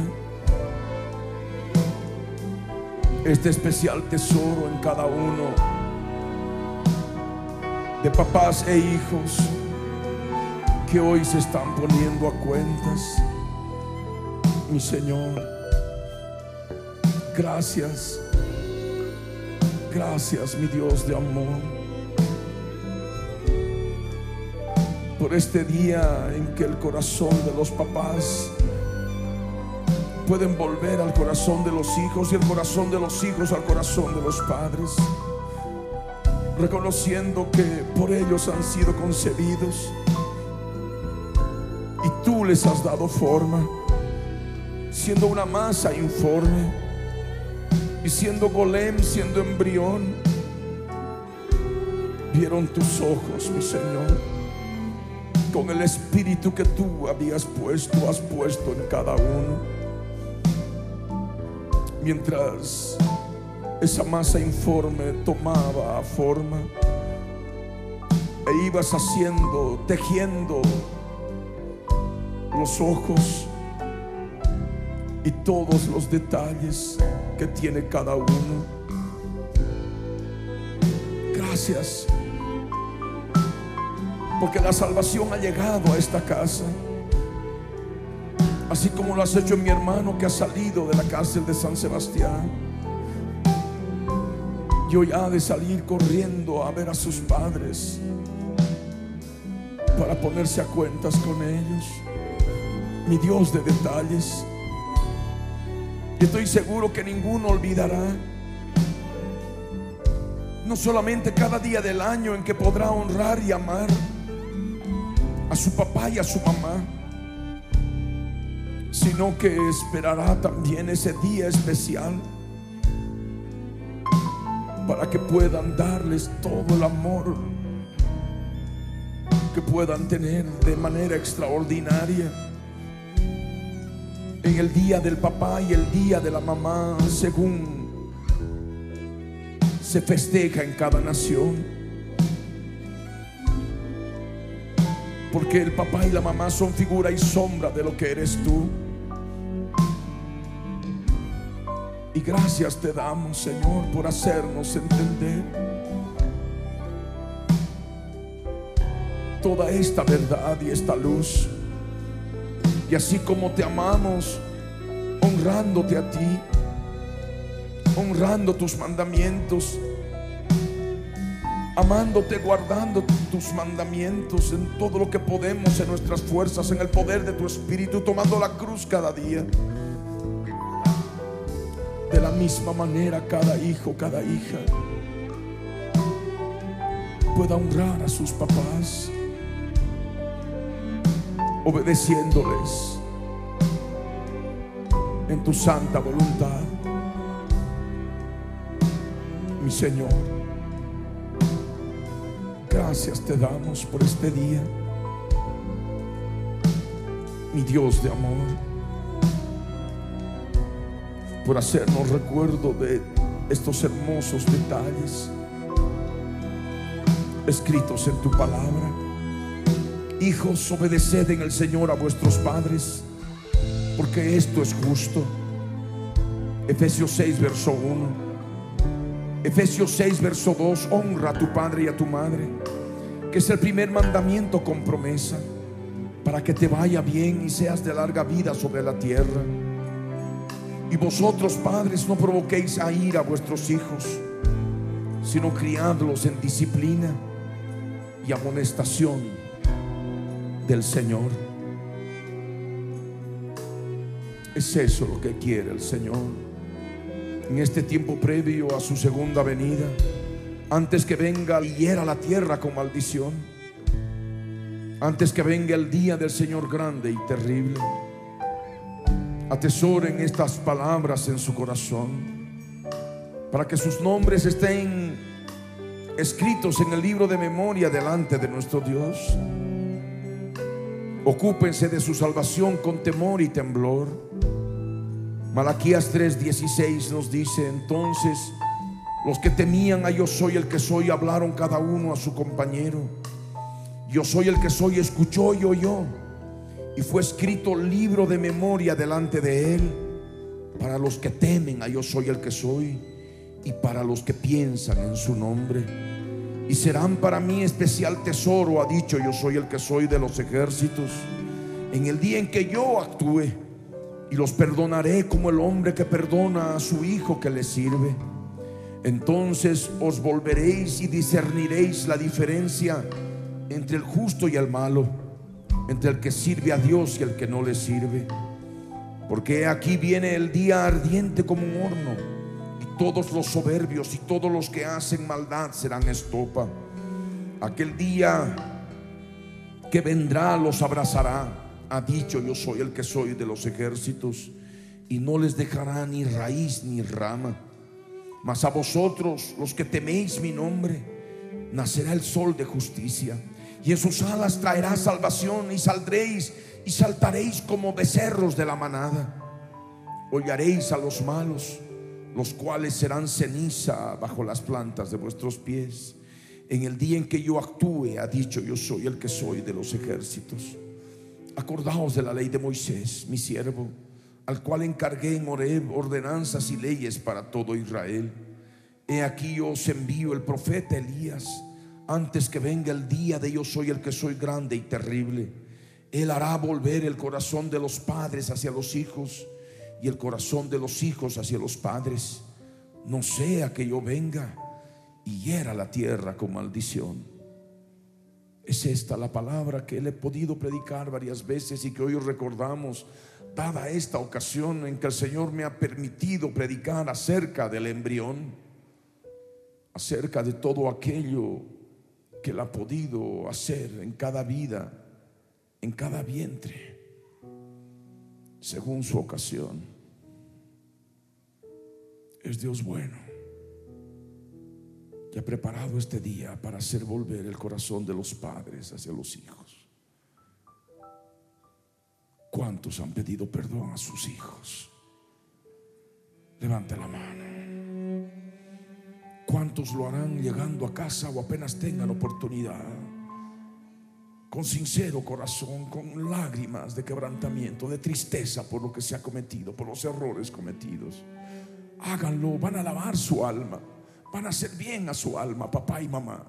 Este especial tesoro en cada uno de papás e hijos que hoy se están poniendo a cuentas. Mi Señor, gracias, gracias, mi Dios de amor, por este día en que el corazón de los papás pueden volver al corazón de los hijos y el corazón de los hijos al corazón de los padres, reconociendo que por ellos han sido concebidos y tú les has dado forma, siendo una masa informe y siendo golem, siendo embrión. Vieron tus ojos, mi Señor, con el espíritu que tú habías puesto, has puesto en cada uno. Mientras esa masa informe tomaba forma e ibas haciendo, tejiendo los ojos y todos los detalles que tiene cada uno. Gracias, porque la salvación ha llegado a esta casa, así como lo has hecho en mi hermano que ha salido de la cárcel de San Sebastián y hoy ha de salir corriendo a ver a sus padres para ponerse a cuentas con ellos. Mi Dios de detalles, y estoy seguro que ninguno olvidará, no solamente cada día del año en que podrá honrar y amar a su papá y a su mamá, sino que esperará también ese día especial para que puedan darles todo el amor que puedan tener de manera extraordinaria en el día del papá y el día de la mamá, según se festeja en cada nación. porque el papá y la mamá son figura y sombra de lo que eres tú. Y gracias te damos, Señor, por hacernos entender toda esta verdad y esta luz. Y así como te amamos, honrándote a ti, honrando tus mandamientos, amándote, guardando tus mandamientos en todo lo que podemos, en nuestras fuerzas, en el poder de tu Espíritu, tomando la cruz cada día. De la misma manera, cada hijo, cada hija pueda honrar a sus papás, obedeciéndoles en tu santa voluntad. Mi Señor, gracias te damos por este día, mi Dios de amor, por hacernos recuerdo de estos hermosos detalles escritos en tu palabra. Hijos, obedeced en el Señor a vuestros padres, porque esto es justo. Efesios seis verso uno. Efesios seis verso dos. Honra a tu padre y a tu madre, que es el primer mandamiento con promesa, para que te vaya bien y seas de larga vida sobre la tierra. Y vosotros, padres, no provoquéis a ira a vuestros hijos, sino criadlos en disciplina y amonestación del Señor. Es eso lo que quiere el Señor en este tiempo previo a su segunda venida, antes que venga y hiera la tierra con maldición, antes que venga el día del Señor grande y terrible. Atesoren estas palabras en su corazón, para que sus nombres estén escritos en el libro de memoria delante de nuestro Dios. Ocúpense de su salvación con temor y temblor. Malaquías tres dieciséis nos dice: entonces los que temían a yo soy el que soy hablaron cada uno a su compañero. Yo soy el que soy escuchó y oyó, y fue escrito libro de memoria delante de él, para los que temen a yo soy el que soy, y para los que piensan en su nombre. Y serán para mí especial tesoro, ha dicho yo soy el que soy de los ejércitos, en el día en que yo actúe, y los perdonaré como el hombre que perdona a su hijo que le sirve. Entonces os volveréis y discerniréis la diferencia entre el justo y el malo, entre el que sirve a Dios y el que no le sirve. Porque aquí viene el día ardiente como un horno, y todos los soberbios y todos los que hacen maldad serán estopa. Aquel día que vendrá los abrazará, ha dicho yo soy el que soy de los ejércitos, y no les dejará ni raíz ni rama. Mas a vosotros, los que teméis mi nombre, nacerá el sol de justicia, y en sus alas traerá salvación, y saldréis y saltaréis como becerros de la manada. Hollaréis a los malos, los cuales serán ceniza bajo las plantas de vuestros pies, en el día en que yo actúe, ha dicho yo soy el que soy de los ejércitos. Acordaos de la ley de Moisés, mi siervo, al cual encargué en Horeb ordenanzas y leyes para todo Israel. He aquí yo os envío el profeta Elías, antes que venga el día de yo soy el que soy grande y terrible. Él hará volver el corazón de los padres hacia los hijos, y el corazón de los hijos hacia los padres, no sea que yo venga y hiera la tierra con maldición. Es esta la palabra que le he podido predicar varias veces y que hoy recordamos, dada esta ocasión en que el Señor me ha permitido predicar acerca del embrión, acerca de todo aquello que Él ha podido hacer en cada vida, en cada vientre, según su ocasión. Es Dios bueno, que ha preparado este día para hacer volver el corazón de los padres hacia los hijos. ¿Cuántos han pedido perdón a sus hijos? Levante la mano. ¿Cuántos lo harán llegando a casa o apenas tengan oportunidad? con sincero corazón, con lágrimas de quebrantamiento, de tristeza por lo que se ha cometido, por los errores cometidos. Háganlo, van a lavar su alma, van a hacer bien a su alma, papá y mamá.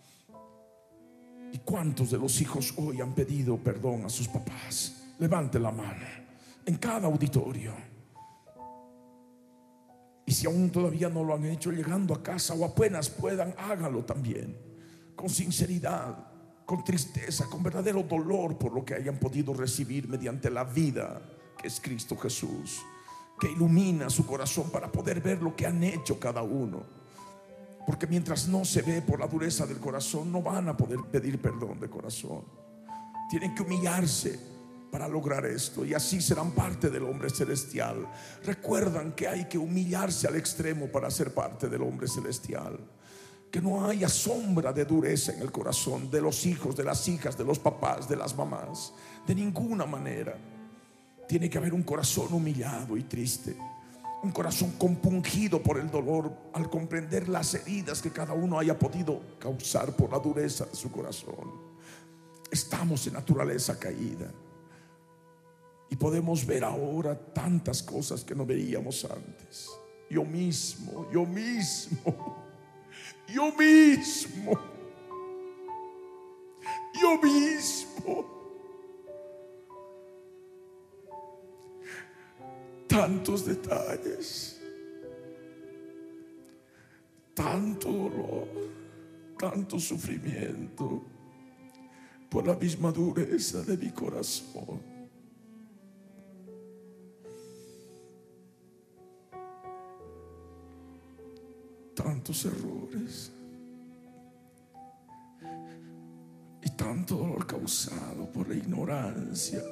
¿Y cuántos de los hijos hoy han pedido perdón a sus papás? Levante la mano en cada auditorio. Y si aún todavía no lo han hecho, llegando a casa o apenas puedan, háganlo también, con sinceridad, con tristeza, con verdadero dolor por lo que hayan podido recibir mediante la vida que es Cristo Jesús, que ilumina su corazón para poder ver lo que han hecho cada uno. Porque mientras no se ve por la dureza del corazón, no van a poder pedir perdón de corazón. Tienen que humillarse para lograr esto, y así serán parte del hombre celestial. Recuerdan que hay que humillarse al extremo para ser parte del hombre celestial. Que no haya sombra de dureza en el corazón de los hijos, de las hijas, de los papás, de las mamás. De ninguna manera. Tiene que haber un corazón humillado y triste, un corazón compungido por el dolor al comprender las heridas que cada uno haya podido causar por la dureza de su corazón. Estamos en naturaleza caída y podemos ver ahora tantas cosas que no veíamos antes. Yo mismo, yo mismo, yo mismo, yo mismo. Tantos detalles, tanto dolor, tanto sufrimiento por la misma dureza de mi corazón. Tantos errores y tanto dolor causado por la ignorancia,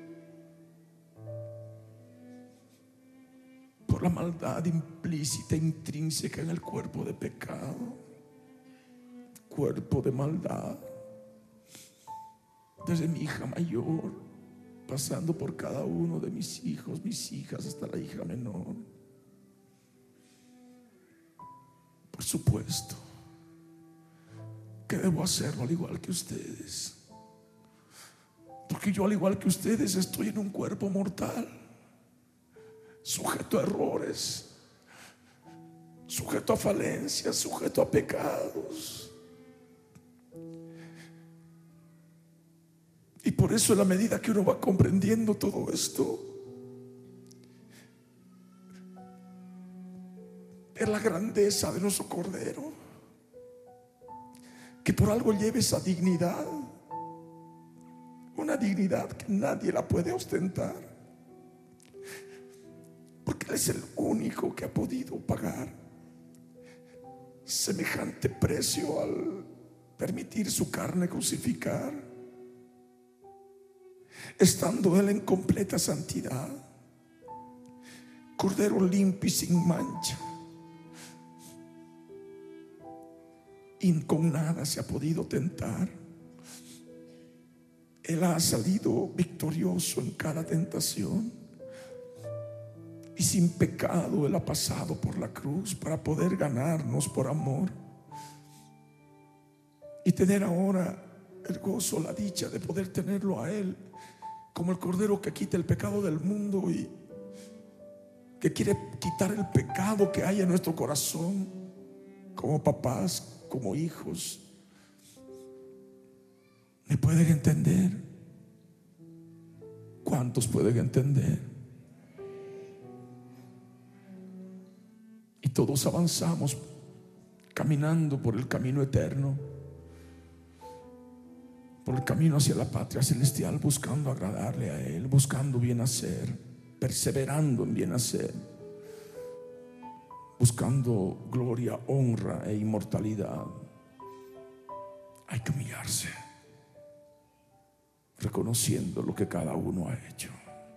por la maldad implícita, intrínseca en el cuerpo de pecado, cuerpo de maldad, desde mi hija mayor, pasando por cada uno de mis hijos, mis hijas, hasta la hija menor. Por supuesto que debo hacerlo al igual que ustedes, porque yo, al igual que ustedes, estoy en un cuerpo mortal, sujeto a errores, sujeto a falencias, sujeto a pecados. Y por eso, en la medida que uno va comprendiendo todo esto, es la grandeza de nuestro Cordero, que por algo lleve esa dignidad, una dignidad que nadie la puede ostentar, porque Él es el único que ha podido pagar semejante precio al permitir su carne crucificar, estando Él en completa santidad, Cordero limpio y sin mancha, y con nada se ha podido tentar. Él ha salido victorioso en cada tentación, y sin pecado Él ha pasado por la cruz para poder ganarnos por amor y tener ahora el gozo, la dicha de poder tenerlo a Él como el Cordero que quita el pecado del mundo y que quiere quitar el pecado que hay en nuestro corazón, como papás, como hijos. ¿Me pueden entender? ¿Cuántos pueden entender? Y todos avanzamos caminando por el camino eterno, por el camino hacia la patria celestial, buscando agradarle a Él, buscando bien hacer, perseverando en bien hacer, buscando gloria, honra e inmortalidad. Hay que humillarse, reconociendo lo que cada uno ha hecho,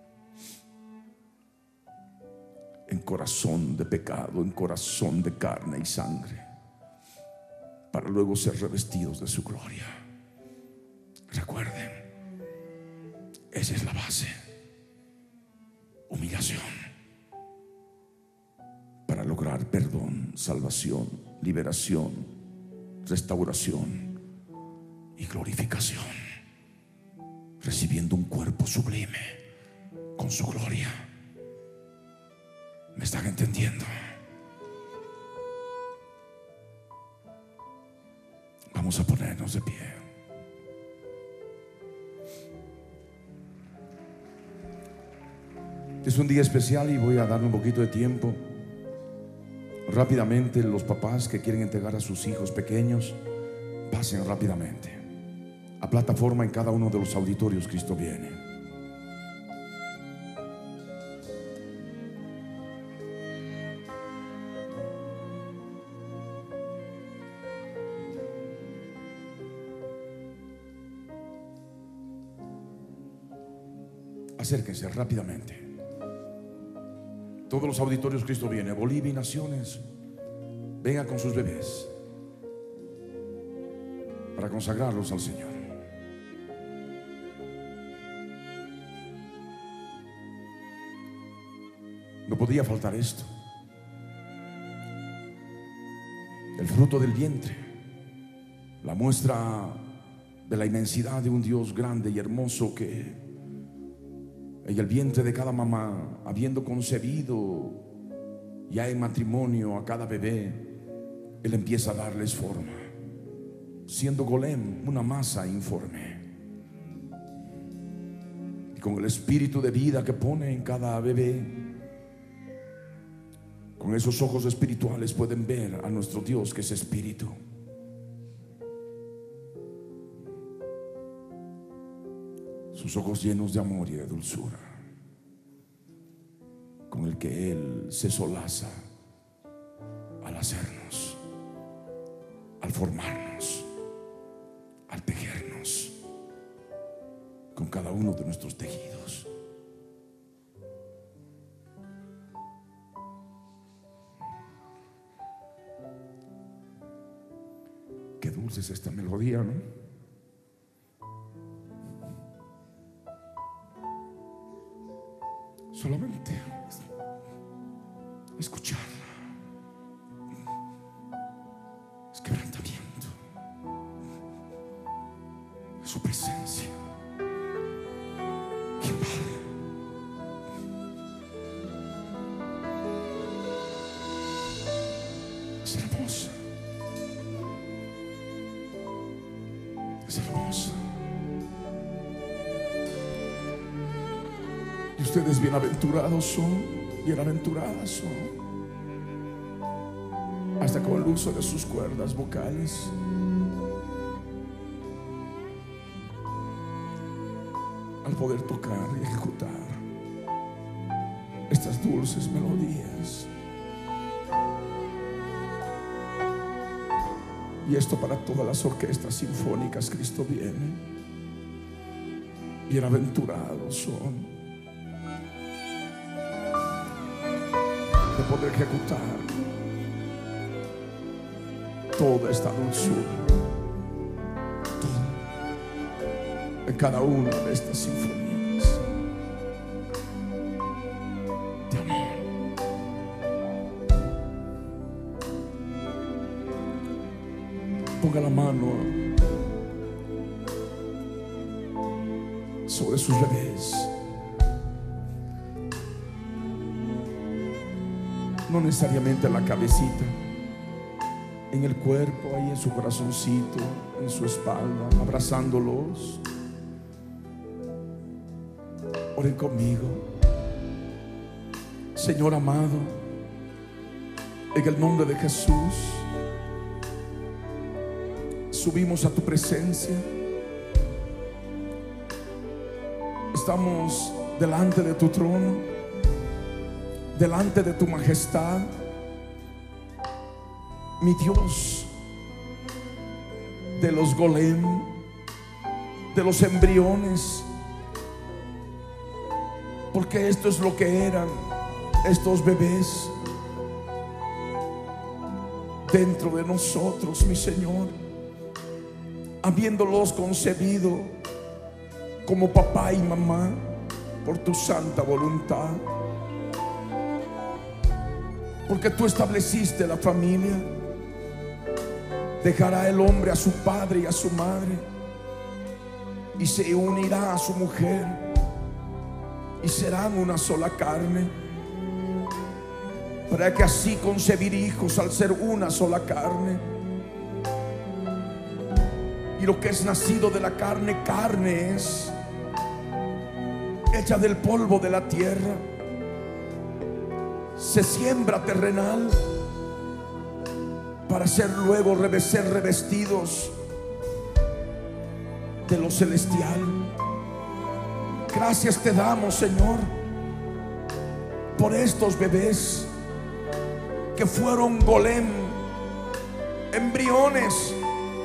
en corazón de pecado, en corazón de carne y sangre, para luego ser revestidos de su gloria. Recuerden, esa es la base: humillación, para lograr perdón, salvación, liberación, restauración y glorificación. recibiendo un cuerpo sublime con su gloria. ¿Me están entendiendo? Vamos a ponernos de pie. Es un día especial y voy a darle un poquito de tiempo. Rápidamente, los papás que quieren entregar a sus hijos pequeños, pasen rápidamente a plataforma en cada uno de los auditorios. Cristo viene. Acérquense rápidamente. Todos los auditorios. Cristo viene. Bolivia y naciones, vengan con sus bebés para consagrarlos al Señor. No podía faltar esto: el fruto del vientre, la muestra de la inmensidad de un Dios grande y hermoso que en el vientre de cada mamá, habiendo concebido ya en matrimonio a cada bebé, Él empieza a darles forma, siendo Golem una masa informe. Y con el espíritu de vida que pone en cada bebé, con esos ojos espirituales pueden ver a nuestro Dios, que es espíritu. Sus ojos llenos de amor y de dulzura, con el que Él se solaza al hacernos, al formarnos, al tejernos con cada uno de nuestros tejidos. Qué dulce es esta melodía, ¿no? Solamente escucharla es quebrantamiento. Su presencia que invade. Es hermosa, es hermosa. Y ustedes bienaventurados son, bienaventuradas son, hasta con el uso de sus cuerdas vocales, al poder tocar y ejecutar estas dulces melodías. Y esto para todas las orquestas sinfónicas. Cristo viene. Bienaventurados son de poder ejecutar toda esta dulzura, todo, en cada una de estas sinfonías de amor. Ponga la mano sobre sus bebés. No necesariamente en la cabecita, en el cuerpo, ahí en su corazoncito, en su espalda, abrazándolos. Oren conmigo. Señor amado, en el nombre de Jesús, subimos a tu presencia. Estamos delante de tu trono, delante de tu majestad, mi Dios, de los golem, de los embriones, porque esto es lo que eran estos bebés dentro de nosotros, mi Señor, habiéndolos concebido como papá y mamá por tu santa voluntad. Porque tú estableciste la familia. Dejará el hombre a su padre y a su madre y se unirá a su mujer y serán una sola carne, para que así concebir hijos al ser una sola carne. Y lo que es nacido de la carne, carne es, hecha del polvo de la tierra, se siembra terrenal para ser luego ser revestidos de lo celestial. Gracias te damos, Señor, por estos bebés que fueron golem, embriones,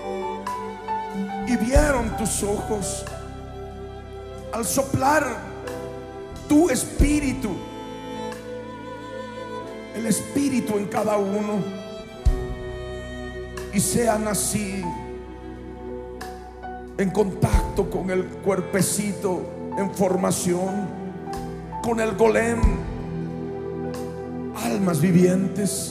y vieron tus ojos al soplar tu espíritu, el espíritu en cada uno, y sean así en contacto con el cuerpecito en formación, con el golem, almas vivientes.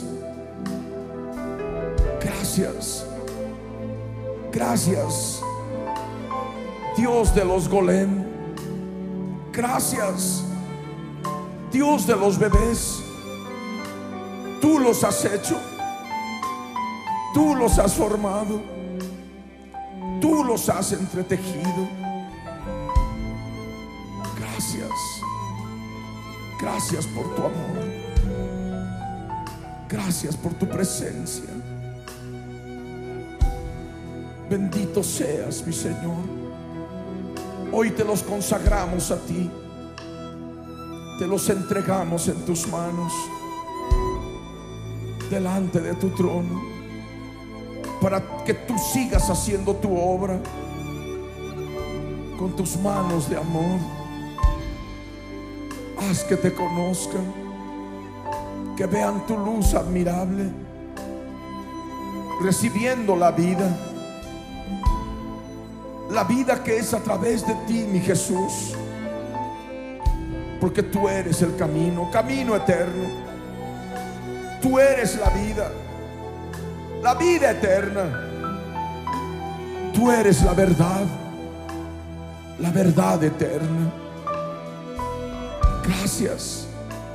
Gracias, gracias, Dios de los golem. Gracias, Dios de los bebés. Tú los has hecho, tú los has formado, tú los has entretejido. Gracias, gracias por tu amor, gracias por tu presencia. Bendito seas, mi Señor. Hoy te los consagramos a ti, te los entregamos en tus manos, delante de tu trono, para que tú sigas haciendo tu obra con tus manos de amor. Haz que te conozcan, que vean tu luz admirable, recibiendo la vida, la vida que es a través de ti, mi Jesús, porque tú eres el camino, camino eterno. Tú eres la vida, la vida eterna. Tú eres la verdad, la verdad eterna. Gracias,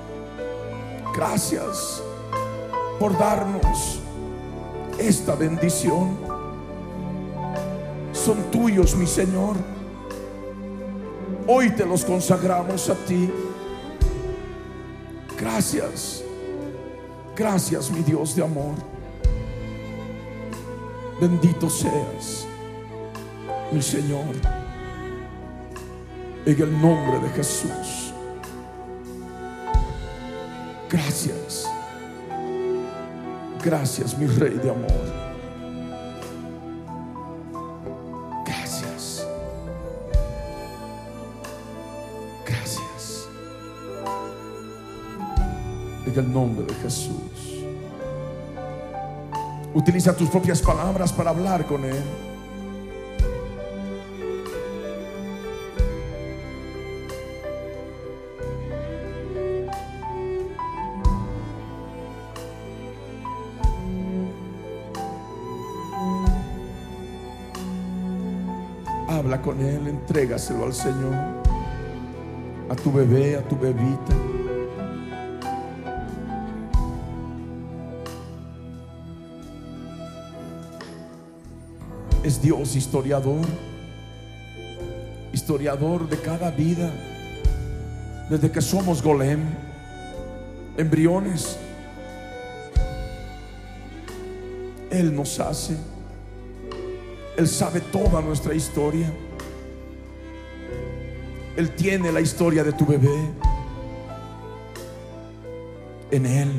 gracias por darnos esta bendición. Son tuyos, mi Señor. Hoy te los consagramos a ti. Gracias, gracias, mi Dios de amor. Bendito seas, mi Señor, en el nombre de Jesús. Gracias, gracias, mi Rey de amor. Gracias, gracias, en el nombre de Jesús. Utiliza tus propias palabras para hablar con Él. Habla con Él, entrégaselo al Señor, a tu bebé, a tu bebita. Es Dios historiador, historiador de cada vida, desde que somos golem, embriones. Él nos hace, Él sabe toda nuestra historia. Él tiene la historia de tu bebé en Él.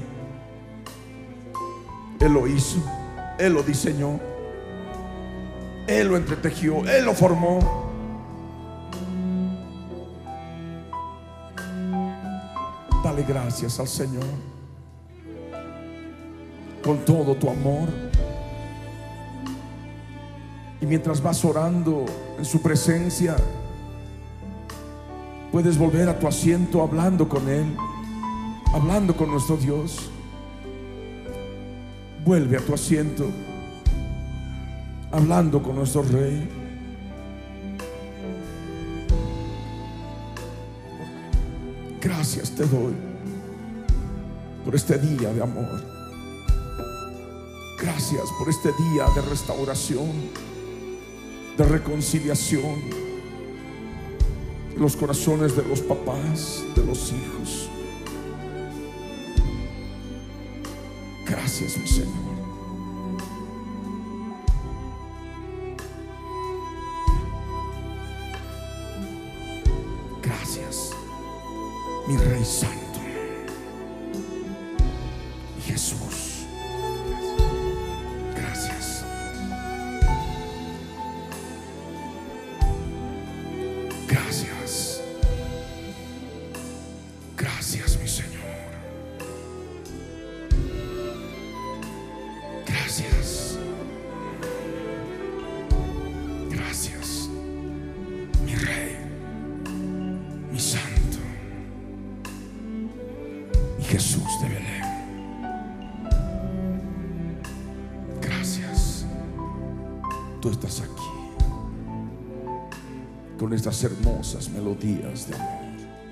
Él lo hizo, Él lo diseñó, Él lo entretejió, Él lo formó. Dale gracias al Señor con todo tu amor. Y mientras vas orando en su presencia, puedes volver a tu asiento hablando con Él, hablando con nuestro Dios. Vuelve a tu asiento hablando con nuestro Rey. Gracias te doy por este día de amor. Gracias por este día de restauración, de reconciliación de los corazones de los papás, de los hijos. Gracias, mi Señor. Gracias, mi Rey Santo y Jesús. Gracias. Gracias. Gracias, mi Señor. Gracias. Gracias, mi Rey, mi Santo y Jesús de Belén. Gracias. Tú estás aquí con estas hermosas melodías de amor.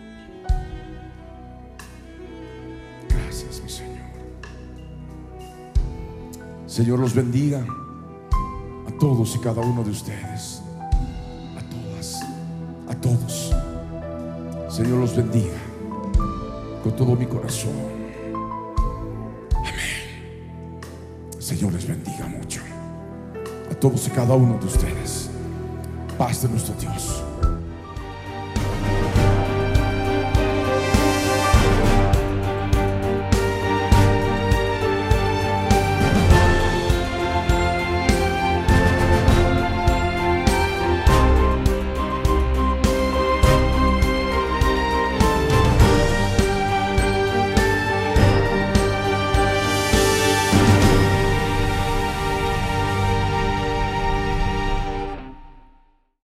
Gracias, mi Señor. Señor los bendiga a todos y cada uno de ustedes, a todas, a todos. Señor los bendiga con todo mi corazón. Amén. Señor les bendiga mucho a todos y cada uno de ustedes. Paz de nuestro Dios.